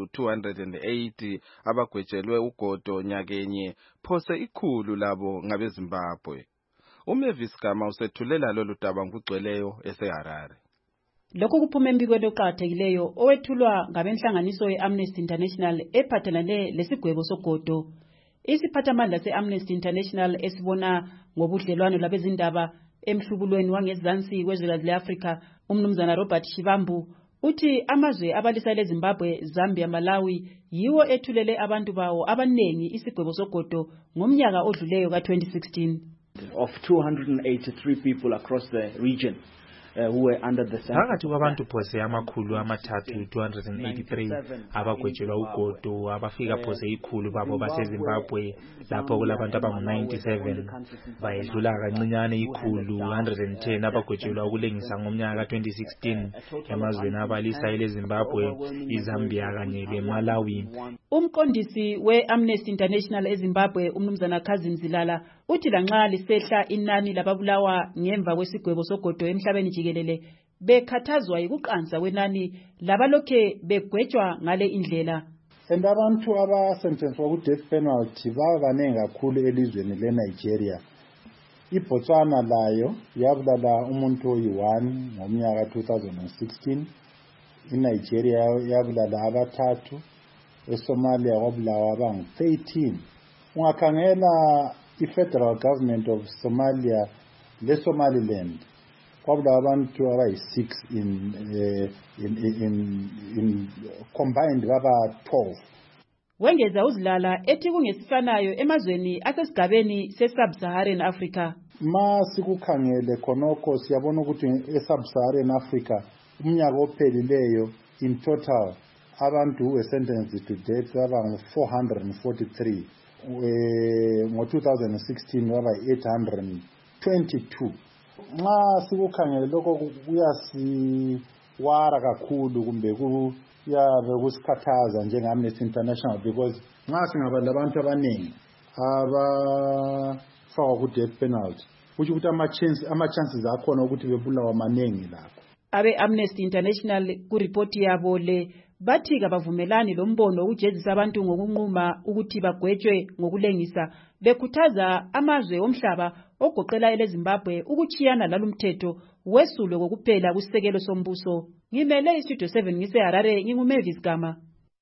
280 abagwetshelwe ugodo nyakenye, phose ikhulu labo ngabeZimbabwe. Umavis Gama usethulela lolu daba ngugcweleyo eseHarare. Lokho kuphuma embikweni oqhakathekileyo owethulwa ngabenhlanganiso ye-Amnesty International ephathelane lesigwebo sogodo. Isiphathamandla se-Amnesty International esibona ngobudlelwano labezindaba emhlubulweni wangezansi kwezwekazi le-Afrika, umnumzana Robert Shivambu uthi amazwe abalisa leZimbabwe, Zambia, Malawi yiwo ethulele abantu bawo abanengi isigwebo sogodo ngomnyaka odluleyo ka-2016. Of 283 people across the region who were under the phakathi kwabantu phose amakhulu amathathu 283 abagwetshelwa ugodo abafika phose ikhulu babo baseZimbabwe, lapho kulabantu abangu-97 bayedlula kancinyane ikhulu 110 abagwetshelwa ukulengisa ngomnyaka ka-2016 emazweni abalisa eleZimbabwe, iZambia kanye leMalawi. Umqondisi we-Amnesty International eZimbabwe, umnumzana Kazim Zilala, uthi lanxa lisehla inani lababulawa ngemva kwesigwebo sogodo emhlabeni jikelele, bekhathazwa yikuqansa kwenani labalokhe begwetshwa ngale indlela. And abantu abasentencwa ku-death penalty babanengi kakhulu elizweni leNigeria. IBotswana layo yabulala umuntu oyi-1 ngomnyaka 2016. INigeria yabulala abathathu. eSomalia kwabulawa abangu-13. Ungakhangela i-Federal Government of Somalia le-Somaliland kwabulawa abantu abayi-6 in combined baba 12. Wengeza uZilala ethi kungesifanayo emazweni asesigabeni se-Sub-Saharan Africa. Masikukhangele khonokho siyabona ukuthi e-Sub-Saharan Africa umnyaka ophelileyo in total abantu who were sentenced to death abangu-443. Ngo-2016 waba-822. Nxa sikukhangele lokho kuyasiwara kakhulu kumbe ya bekusikhathaza njenge-Amnesty International because nxa singaba labantu abaningi abafakwa ku-death penalty kusho ukuthi ama-chances akhona ukuthi bebulawa maningi lakho. Abe-Amnesty International kuripoti yabo le bathi kabavumelani lo mbono wokujezisa abantu ngokunquma ukuthi bagwetshwe ngokulengisa, bekhuthaza amazwe omhlaba ogoqela eleZimbabwe ukuchiyana lalumthetho wesulwe kokuphela kusisekelo sombuso. Ngimele iStudio 7 ngiseHarare, nginguMavis Gama.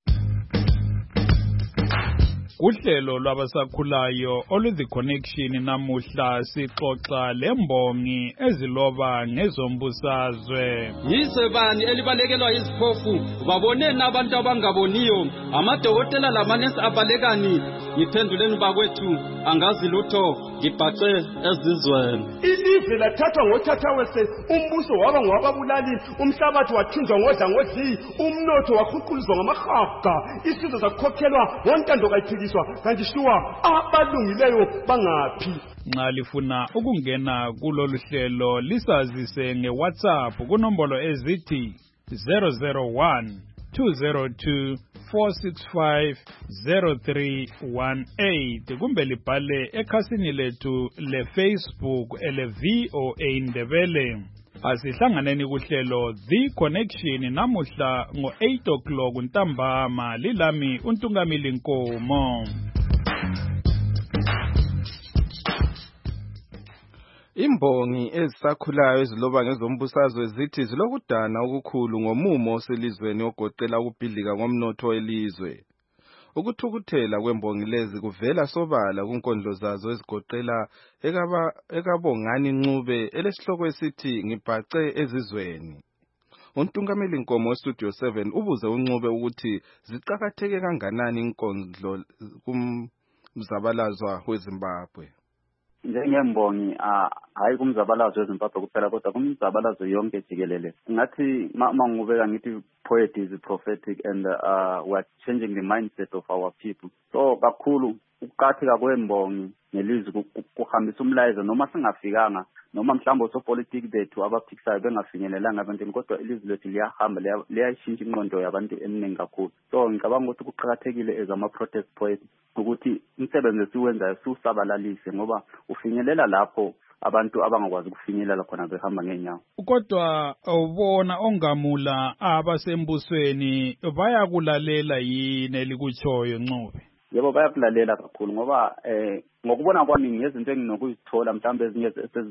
Uhlelo lwabasakhulayo olu-The Connection namuhla sixoxa lembongi eziloba ngezombusazwe. Yize bani elibalekelwa iziphofu, baboneni abantu abangaboniyo, amadokotela lamanesi abalekani. Ngiphenduleni bakwethu, angazi lutho, ngibhace ezizweni. Ilizwe lathathwa ngothatha wese, umbuso waba ngwababulali, umhlabathi wathunjwa ngodlangothi, umnotho wakhuquluzwa ngamahaga, isizwe sakhokhelwa ngontando kayiphikiswa. Kanti shuwa abalungileyo bangaphi? Nxa lifuna ukungena kulolu hlelo lisazise ngeWhatsApp kunombolo ezithi 001 202 465 0318 kumbe libhale ekhasini lethu leFacebook ele-VOA Ndebele. Asihlanganeni kuhlelo The Connection namuhla ngo-8 o'clock ntambama. Lilami uNtungamili Nkomo. Imbongi ezisakhulayo eziloba ngezombusazwe zithi zilokudana okukhulu ngomumo oselizweni ogoqela ukubhidlika ngomnotho welizwe. Ukuthukuthela kwembongi lezi kuvela sobala kunkondlo zazo ezigoqela ekabongani Ncube elesihloko esithi ngibhace ezizweni. Untungameli Nkomo weStudio 7 ubuze uNcube ukuthi zicakatheke kanganani inkondlo kumzabalazwa weZimbabwe. Njengembongi hayi kumzabalazo weZimbabwe kuphela kodwa kumzabalazo yonke jikelele. Ngathi mangubeka ngithi poet is prophetic and we are changing the mindset of our people. So kakhulu ukuqhatheka kwembongi nelizwi kuhambisa umlayezo noma singafikanga noma mhlawumbe osopolitiki bethu abaphikisayo bengafinyelelanga abantwini kodwa ilizwi lethu liyahamba liyayishintsha ingqondo yabantu eminingi kakhulu. So ngicabanga ukuthi kuqhakathekile as ama-protest poet ukuthi umsebenzi esiwenzayo siwusabalalise ngoba ufinyelela lapho abantu abangakwazi ukufinyelela khona behamba ngeenyawo. Kodwa ubona ongamula abasembusweni bayakulalela yini elikutshoyo Ncube? Yebo bayakulalela kakhulu ngoba ngokubona kwami ngezinto enginokuzithola mhlawumbe ezinye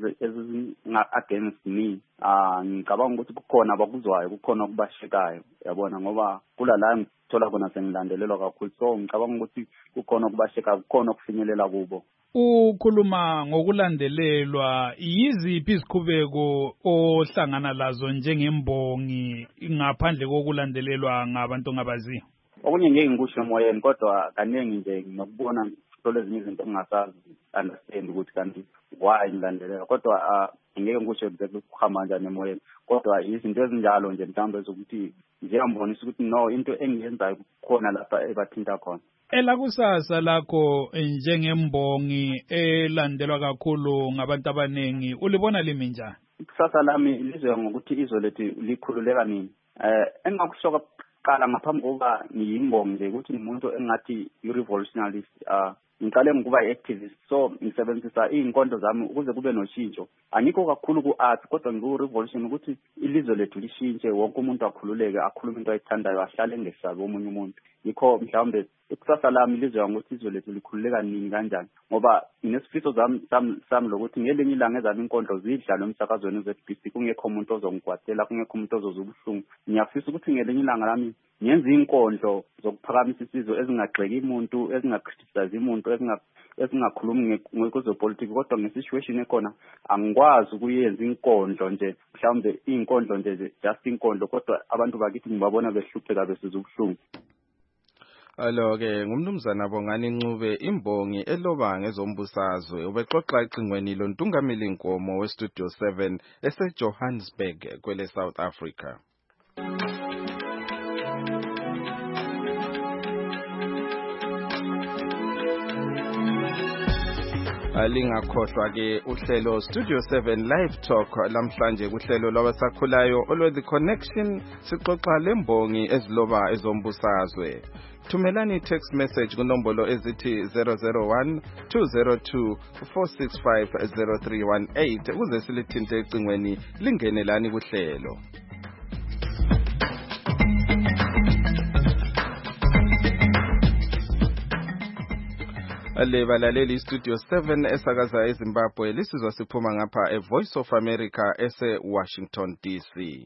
against me ngicabanga ukuthi kukhona abakuzwayo kukhona okubashekayo yabona ngoba kulala ngithola khona sengilandelelwa kakhulu so ngicabanga ukuthi kukhona okubashekayo kukhona okufinyelela kubo. Ukhuluma ngokulandelelwa yiziphi izikhubeko ohlangana lazo njengembongi ngaphandle kokulandelelwa ngabantu ngabaziyo? Okunye ngeke ngikusho emoyeni kodwa kaningi nje ngokubona ngithola ezinye izinto engingasazi understand ukuthi kanti why ngilandelela kodwa ngeke ngikusho exactly ukuhamba kanjani emoyeni kodwa izinto ezinjalo nje mhlawumbe zokuthi ngiyambonisa ukuthi no into engiyenzayo khona lapha ebathinta khona. Elakusasa lakho njengembongi elandelwa kakhulu ngabantu abaningi ulibona limi njani? Ikusasa lami lizwe ngokuthi izwe lethu likhululeka nini. Engakushoka qala ngaphambi kokuba ngiyimbongi nje ukuthi umuntu engathi i-revolutionalist ngiqale ngikuba i-activist so ngisebenzisa iy'nkondo zami ukuze kube noshintsho. Angikho kakhulu ku-art kodwa ngiku-revolution ukuthi ilizwe lethu lishintshe wonke umuntu akhululeke akhulume into ayithandayo ahlale engesabi omunye umuntu. Yikho mhlawumbe ikusasa lami lizwe ngokuthi izwe lethu likhululeka nini kanjani ngoba nesifiso sami lokuthi ngelinye ilanga ezami inkondlo zidlalwe emsakazweni we-ZBC kungekho umuntu ozongigwadela kungekho umuntu ozozwa ubuhlungu. Ngiyafisa ukuthi ngelinye ilanga lami ngenze inkondlo zokuphakamisa isizwe ezingagxeki umuntu ezingakriticize umuntu ezingakhulumi ngekwezopolitiki kodwa ngesituation ekhona angikwazi ukuyenza inkondlo nje mhlawumbe iy'nkondlo nje just inkondlo kodwa abantu bakithi ngibabona behlupheka besizwa ubuhlungu. Alo-ke ngumnumzana Bongani Ncube imbongi eloba ngezombusazwe ubexoxa ecingweni loNtungameli Nkomo weStudio 7 eseJohannesburg kwele South Africa. Lingakhohlwa ke uhlelo Studio 7 Live Talk lamhlanje kuhlelo lwabasakhulayo olwe The Connection sixoxa lembongi eziloba ezombusazwe. Thumelani text message kunombolo ezithi 001 202 465 0318 ukuze silithinte ecingweni lingenelani kuhlelo. Balaleli Studio 7 esakaza eZimbabwe lisizwa siphuma ngapha Voice of America ese Washington DC.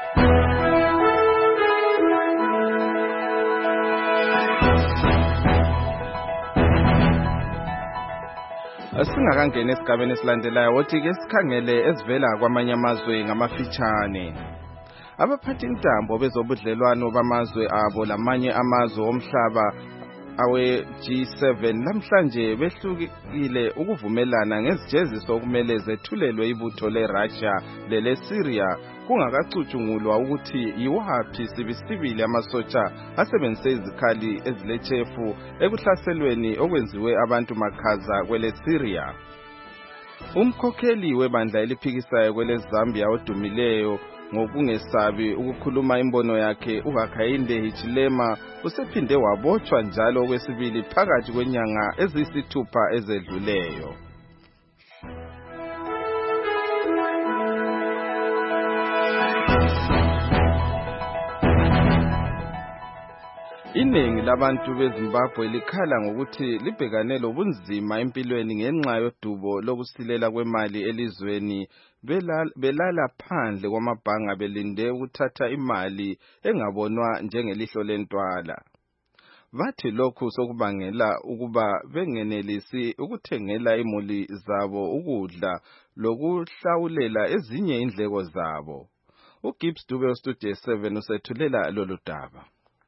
Singakangena esigabeni esilandelayo wothi ke sikhangele ezivela kwamanye amazwe ngamafitshane. Abaphathi intambo bezobudlelwano bamazwe abo lamanye amazwe omhlaba awe G7 namhlanje behlukile ukuvumelana ngezijeziso okumele zethulelwe ibutho leRussia leleSyria kungakacutshungulwa ukuthi yiwaphi sibisibili amasotsha asebenzise izikhali ezilechefu ekuhlaselweni okwenziwe abantu makhaza kweleSyria. Umkhokheli webandla eliphikisayo kweleZambia odumileyo ngokungesabi ukukhuluma imbono yakhe uHakainde Hichilema usephinde wabotshwa njalo okwesibili phakathi kwenyanga eziyisithupha ezedluleyo. Iningi labantu beZimbabwe likhala ngokuthi libhekane lobunzima empilweni ngenxa yodubo lokusilela kwemali elizweni belala phandle kwamabhanga belinde ukuthatha imali engabonwa njengelihlo lentwala. Bathi lokhu sokubangela ukuba bengenelisi ukuthengela imuli zabo ukudla lokuhlawulela ezinye indleko zabo. uGibbs Dube Studio 7 usethulela lolu daba.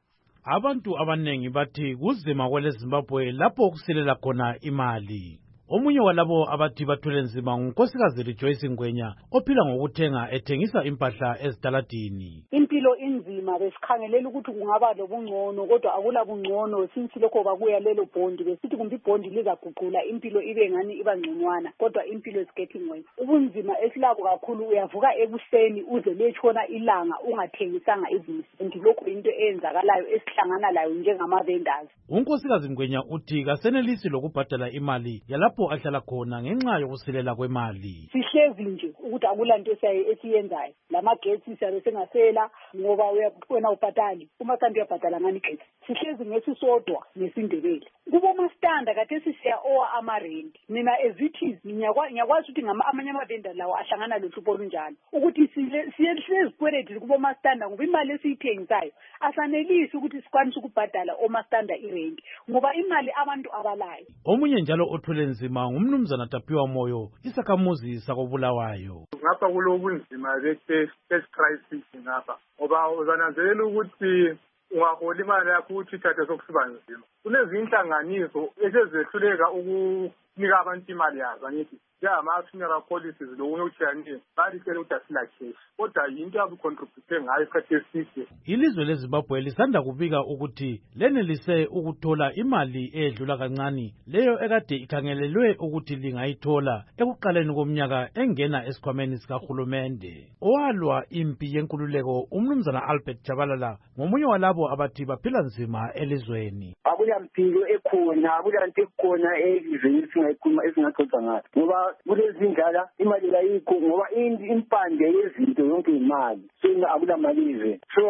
Abantu abanengi bathi kuzima kweleZimbabwe lapho kusilela khona imali. Omunye walabo abathi bathwele nzima ngunkosikazi Rejoice Ngwenya ophila ngokuthenga ethengisa impahla ezitaladini. Impilo inzima besikhangelela ukuthi kungaba lobungcono kodwa akula bungcono since lokho bakuya lelo bondi besithi kumbe ibondi lizaguqula impilo ibe ngani iba ngconywana kodwa impilo is getting worse. Ubunzima esilabo kakhulu uyavuka ekuseni uze letshona ilanga ungathengisanga izinto lokho into eyenzakalayo esihlangana layo njengama vendors. Unkosikazi Ngwenya uthi kasenelisi lokubhadala imali yalapho ahlala khona ngenxa yokusilela kwemali. Sihlezi nje ukuthi akulanto esiyenzayo. Lamagetsi siyabe sengasela ngoba wena ubhadali. Uma kanti uyabhadala ngani igetsi. Sihlezi ngesisodwa nesindebele. Kubo mastanda kade sisiya owa amarent. Mina ezithi ngiyakwazi ukuthi amanye amavenda lawo ahlangana lohlupho olunjalo. Ukuthi sihlezi kweledi kubo mastanda ngoba imali esiyithengisayo asanelisi ukuthi sikwanise ukubhadala omastanda irent ngoba imali abantu abalayo. Omunye njalo othwele nzima ngumnumzana Tapiwa Moyo isakhamuzi sakobulawayo. Ngapha kulobunzima be-cash crisis ngapha ngoba uzananzelela ukuthi ungahola imali yakho ukuthi ithathe sokusiba nzima. Kunezinhlanganiso esezehluleka ukunika abantu imali yazo angithi njengama-funeral policies lokunye okuthiyaniyo balicela ukuthi asila cash kodwa yinto abucontribute ngayo isikhathi eside. Ilizwe leZimbabwe lisanda kubika ukuthi lenelise ukuthola imali edlula kancane leyo ekade ikhangelelwe ukuthi lingayithola ekuqaleni komnyaka engena esikhwameni sikahulumende. Owalwa impi yenkululeko umnumzana Albert Chabalala ngomunye walabo abathi baphila nzima elizweni. Akulampilo ekhona akulanto ekhona elizweni esingaxoxa ngayo ngoba kulezindlala imali ayikho ngoba impande yezinto yonke imali so akulamalize so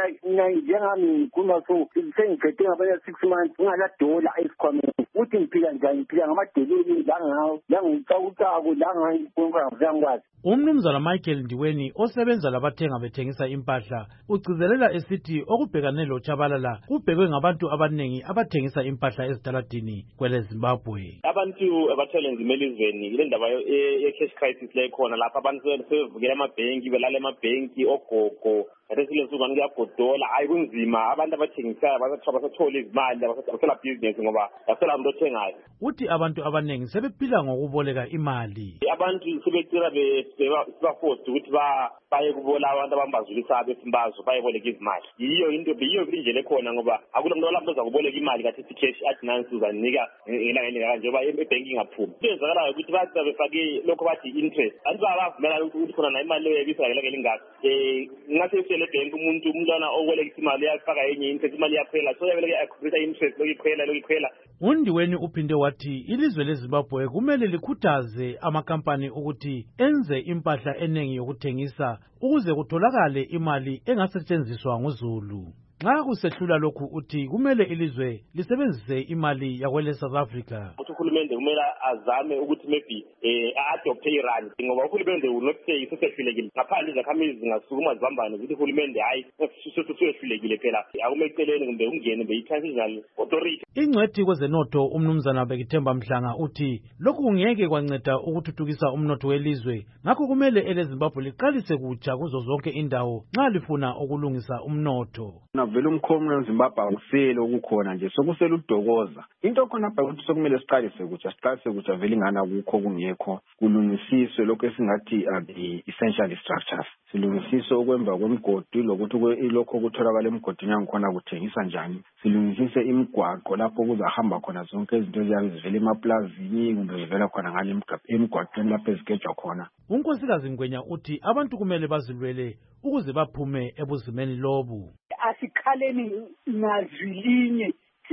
njengami ngikhuluma so sengiphethe ngabanye 6 months ngala dollar esikhwameni uthi ngiphila njani ngiphila ngamadeleli langicawucako langangikwazi. Umnumzana Michael Ndiweni osebenza labathenga bethengisa impahla ucizelela esithi okubhekane loChabalala kubhekwe ngabantu abanengi abathengisa impahla ezitaladini kweleZimbabwe. Abantu abathwele nzima elizweni ile ndaba ye-cash crisis le khona lapha abantu sebevukela amabhenki belala emabhenki ogogo ate silensuku kuyagodola hayi kunzima abantu abathengisayo basathola izimali basathola business ngoba basela abantu umuntu othengayo. Uthi abantu abaningi sebephila ngokuboleka imali. Abantu sebecela beforced ukuthi baye kubola abantu abambazulisa besimbazo bayeboleka izimali. Yiyo indlela ekhona ngoba akunamuntu olapho ozakuboleka imali kathi cash athi nansi uzanika ngelanga njengoba ebanking aphuma. Kwenzakalayo ukuthi bathi befake lokho bathi interest. Anti bavumela ukuthi khona na imali yebisa ngelanga lingaka. Ngase kusele bank umntwana oboleka imali uyafaka enye interest imali yaphela so yabeleke accumulate interest lokuyikhwela. Undiweni uphinde wathi ilizwe leZimbabwe kumele likhuthaze amakampani ukuthi enze impahla eningi yokuthengisa ukuze kutholakale imali engasetshenziswa nguZulu. Nxa kusehlula lokhu uthi kumele ilizwe lisebenzise imali yakwele South Africa. Uhulumende kumele azame ukuthi maybe adopte irand ngoba uhulumende will not say isehlulekile. Ngaphandle izakhamizi zingasukuma zibambane ukuthi uhulumende hayi sehlulekile phela. Akumeceleni kumbe ungene be-transitional authority. Ingcwethi kwezenotho umnumzana Bekithemba Mhlanga uthi lokhu kungeke kwanceda ukuthuthukisa umnotho welizwe. Ngakho kumele eleZimbabwe liqalise kutsha kuzo zonke indawo nxa lifuna ukulungisa umnotho. Vele umkhomo weZimbabwe awusele ukukhona nje sokusela udokoza. Into khona lapha ukuthi sokumele siqalise kutsha vele ingana kukho kungekho kulungisiswe lokho esingathi essential structures. Silungisiswe okwemva kwemigodi lokuthi ilokho kutholakala emgodini yangikhona kuthengisa njani. Silungisise imigwaqo lapho kuzahamba khona zonke izinto eziyabe zivela emaplazini kumbe zivela khona ngale emigwaqweni lapho ezigejwa khona. Unkosikazi Ngwenya uthi abantu kumele bazilwele ukuze baphume ebuzimeni lobu. Asikhaleni ngazilinye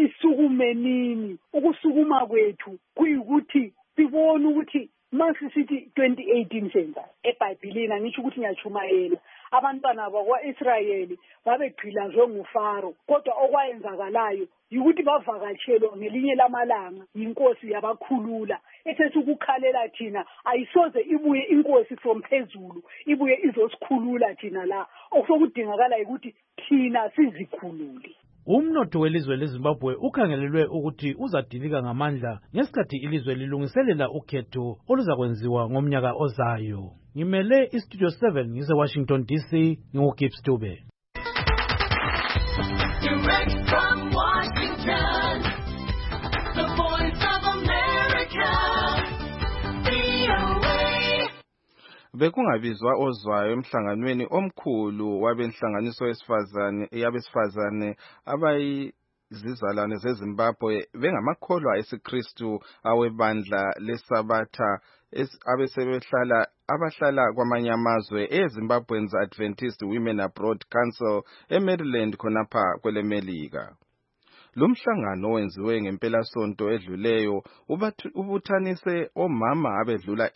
sisukumenini ukusukuma kwethu kuyikuthi sibone ukuthi masisithi 2018 senza eBhayibhelini angisho ukuthi ngiyachumayela abantwana bakwaIsrayeli babegqilazwe nguFaro kodwa okwayenzakalayo yikuthi bavakatshelwa ngelinye lamalanga inkosi yabakhulula esesukukhalela thina ayisoze ibuye inkosi from phezulu ibuye izosikhulula thina la okusokudingakala ukuthi thina sizikhulule. Umnotho welizwe leZimbabwe ukhangelelwe ukuthi uzadilika ngamandla ngesikhathi ilizwe lilungiselela ukhetho oluzakwenziwa ngomnyaka ozayo. Ngimele iStudio 7 ngise Washington DC nginguGibbs Dube. Direct from Washington, the voice of America, VOA. Bekungabizwa ozwayo emhlanganweni omkhulu wabenhlanganiso yabesifazane abayizizalwane zeZimbabwe bengamakholwa esiKristu awebandla leSabatha abahlala kwamanye amazwe eZimbabwe's Adventist Women Abroad Council eMaryland khonapha kweleMelika. Lumhlangano wenziwe ngempelasonto edluleyo ubuthanise omama abedlula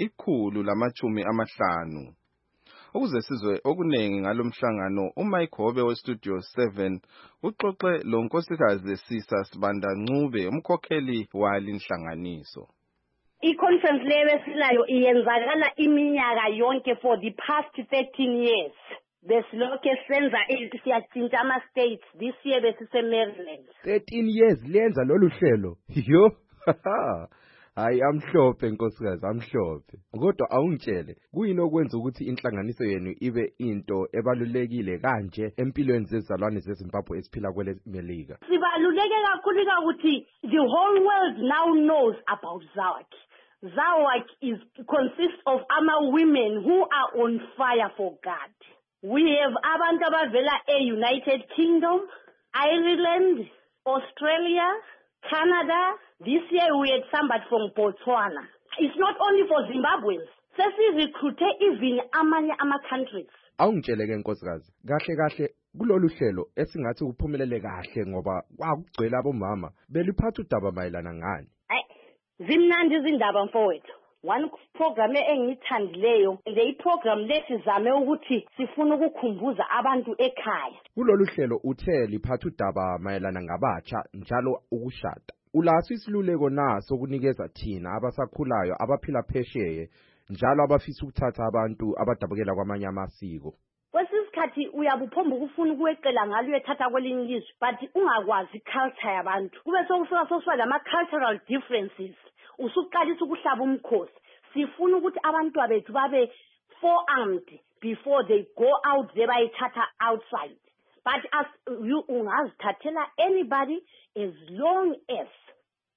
150. Ukuze sizwe okunengi ngalomhlangano uMike Hobe weStudio 7 uxoxe lo nkosikazi Sisa Sibanda Ncube umkhokheli walinhlanganiso. I-conference leyo esilayo iyenzakala iminyaka yonke for the past 13 years. Besilokhe senza siyatshintsha ama-states. This year besise-Maryland. 13 years lenza lolu hlelo. Yo, hayi amhlophe nkosikazi amhlophe. Kodwa awungitshele, kuyini okwenza ukuthi inhlanganiso yenu ibe into ebalulekile kanje empilweni zezalwane zeZimbabwe esiphila kwele Melika? Sibaluleke kakhulu ukuthi the whole world now knows about ZAWAC. ZAWAC consists of our women who are on fire for God. We have abantu abavela United Kingdom, Ireland, Australia, Canada. This year we had somebody from Botswana. It's not only for Zimbabweans. Sesi-recruite even amanye ama-countries. Awungitshele ke nkosikazi, kahle kulolu hlelo esingathi kuphumelele kahle ngoba kwakugcwele abomama beliphatha udaba mayelana ngani? Zimnandi izindaba mfowethu. One program engiyithandileyo le program lesizame ukuthi sifuna ukukhumbuza abantu ekhaya. Kulolu hlelo uthe liphatha udaba mayelana ngabatsha njalo ukushada. Ulaso isiluleko naso kunikeza thina abasakhulayo abaphila phesheye njalo abafisa ukuthatha abantu abadabukela kwamanye amasiko. Kwesikhathi uyabuphomba ukufuna ukweqela ngalo uyethatha kwelinye ilizwe but ungakwazi culture yabantu. Kube sokufika soswa lama cultural differences. Usuqalisa ukuhlaba umkhosi. Sifuna ukuthi abantu abethu babe forearmed before they go out there bayithatha outside. But as you ungazithathela anybody as long as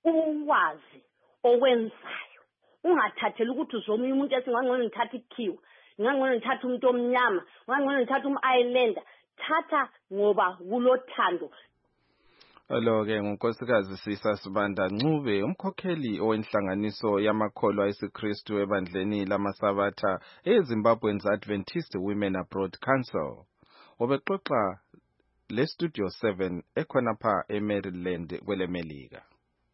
uwazi okwenzayo ungathatheli ukuthi uzomunye umuntu esingangcono ngithatha ikhiwa ngangcono ngithatha umuntu omnyama ngangcono ngithatha umislander thatha ngoba kulothando. Lo-ke ngunkosikazi Sisa Sibanda Ncube umkhokheli owenhlanganiso yamakholwa esiKristu ebandleni lamasabatha eZimbabwe's Adventist Women Abroad Council. Obexoxa le Studio 7 ekhonapha eMaryland kwelemelika.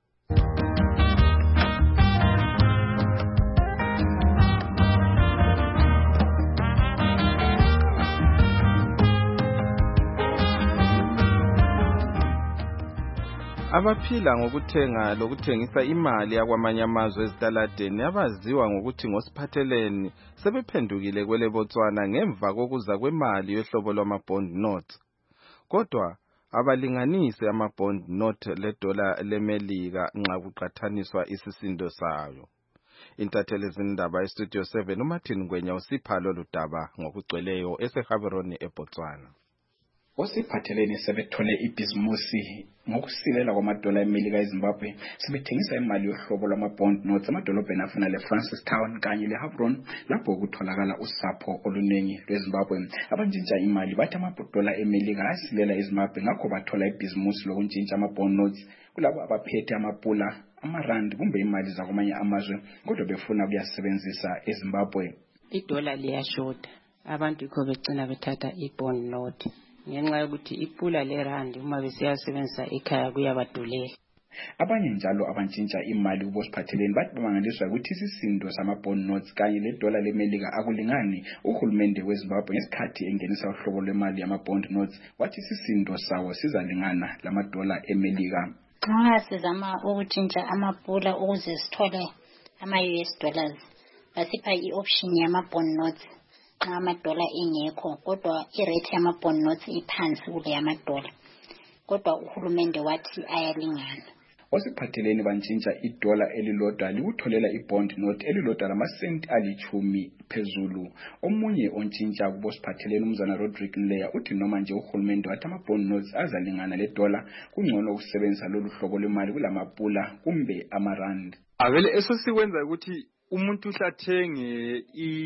Abaphila ngokuthenga lokuthengisa imali yakwamanye amazwe ezitaladeni abaziwa ngokuthi ngosiphatheleni sebephendukile kwele Botswana ngemva kokuza kwemali yohlobo lwama-bond notes. Kodwa abalinganise ama-bond note ledola lemelika nxa kuqathaniswa isisindo sayo. Intatheli ezindaba eStudio 7 uMartin Ngwenya usipha lolu daba ngokugcweleyo eseHaberoni eBotswana. Osiphatheleni sebethole ibhizimusi ngokusilela kwamadola emelika eZimbabwe sebethengisa imali yohlobo lwama-bond notes amadolobheni afana leFrancistown kanye leHaveron lapho kutholakala usapho oluningi lweZimbabwe abantshintsha imali bathi amadola emelika asilela eZimbabwe ngakho bathola ibhizimusi lokuntshintsha ama-bond notes kulabo abaphethe amapula amarandi kumbe imali zakwamanye amazwe kodwa befuna ukuyasebenzisa eZimbabwe. Idola liyashoda abantu yikho begcina bethatha i-bond note ngenxa yokuthi ipula lerandi uma besiyasebenzisa ekhaya kuyabadulela. Abanye njalo abantshintsha imali kubosiphatheleni bathi bamangaliswa ukuthi isisindo sama-bond notes kanye ledola lemelika akulingani. Uhulumende weZimbabwe ngesikhathi engenisa uhlobo lwemali yama-bond notes wathi isisindo sawo sizalingana lamadola emelika. Nxa sizama ukutshintsha amapula ukuze sithole ama-US dollars basipha i-option yama-bond notes nxa amadola ingekho kodwa irate yama-bond notes iphansi kule yamadola kodwa uhulumende wathi ayalingana. Osiphatheleni bantshintsha idola elilodwa likutholela i-bond note elilodwa lamasenti ali-10 phezulu. Omunye ontshintsha kubosiphatheleni umzana Rodrick Nleya uthi noma nje uhulumende wathi ama-bond notes azalingana ledola kungcono ukusebenzisa lolu hlobo lwemali kulamapula kumbe amarandi. Avele esosikwenza ukuthi umuntu uhlathenge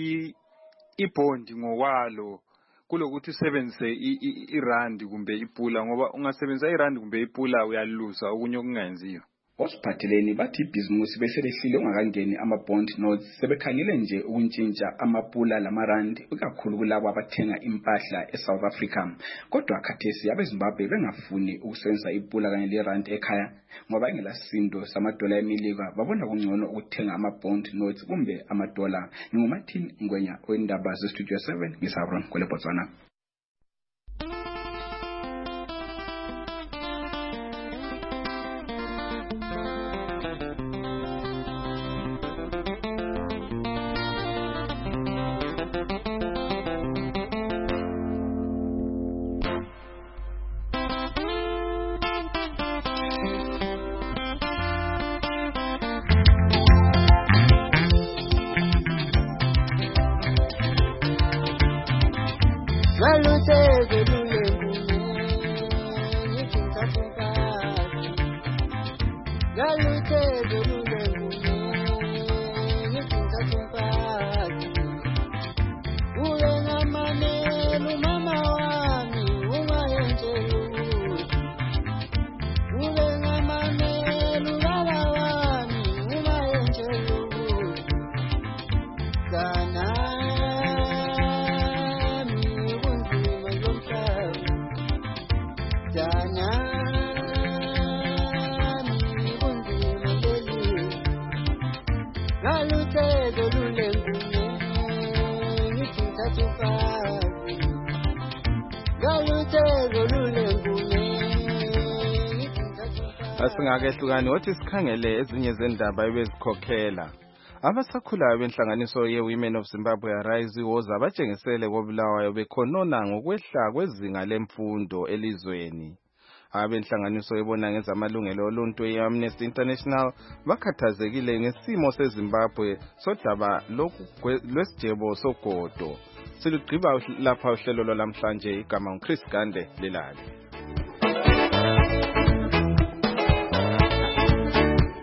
ibhondi ngokwalo kulokuthi usebenzise irandi kumbe ipula ngoba ungasebenzisa irandi kumbe ipula uyaluza okunye okungenziyo. Osiphatheleni bathi ibhizimusi beselehlile ungakangeni ama-bond notes sebekhangele nje ukuntshintsha amapula lamarandi ikakhulu kulabo abathenga impahla eSouth Africa. Kodwa khathesi abeZimbabwe bengafuni ukusebenzisa ipula kanye lerandi ekhaya ngoba engelasindo samadola emelika babona kungcono ukuthenga ama-bond notes kumbe amadola. NguMartin Ngwenya wendaba zeStudio 7 ngeShaveron kwele Botswana. Asingakehlukani wathi sikhangele ezinye zendaba ebezikhokhela. Abasakhulayo benhlanganiso ye-Women of Zimbabwe Arise woza batshengisele koBulawayo bekhonona ngokwehla kwezinga lemfundo elizweni. Abenhlanganiso ebona ngezamalungelo oluntu ye-Amnesty International bakhathazekile ngesimo seZimbabwe sodaba lwesijebo sogodo. Silugqiba lapha uhlelo lwalamhlanje igama uChris Gande lelali.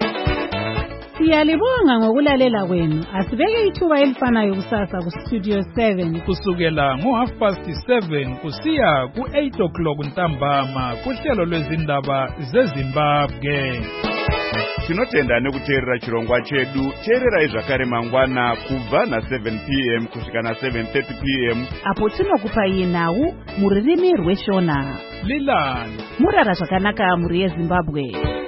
Siyalibonga ngokulalela kwenu. Asibeke ithuba elifanayo kusasa kuStudio 7 kusukela ngo7:30 kusiya ku8 o'clock ntambama kuhlelo lwezindaba zeZimbabwe. Tinotenda nekuteerera chirongwa chedu. Teererai zvakare mangwana kubva na7 p.m. kusvika na7:30 p.m. apo tinokupai nhau muririmi rweshona. Lilani murara zvakanaka muri yeZimbabwe.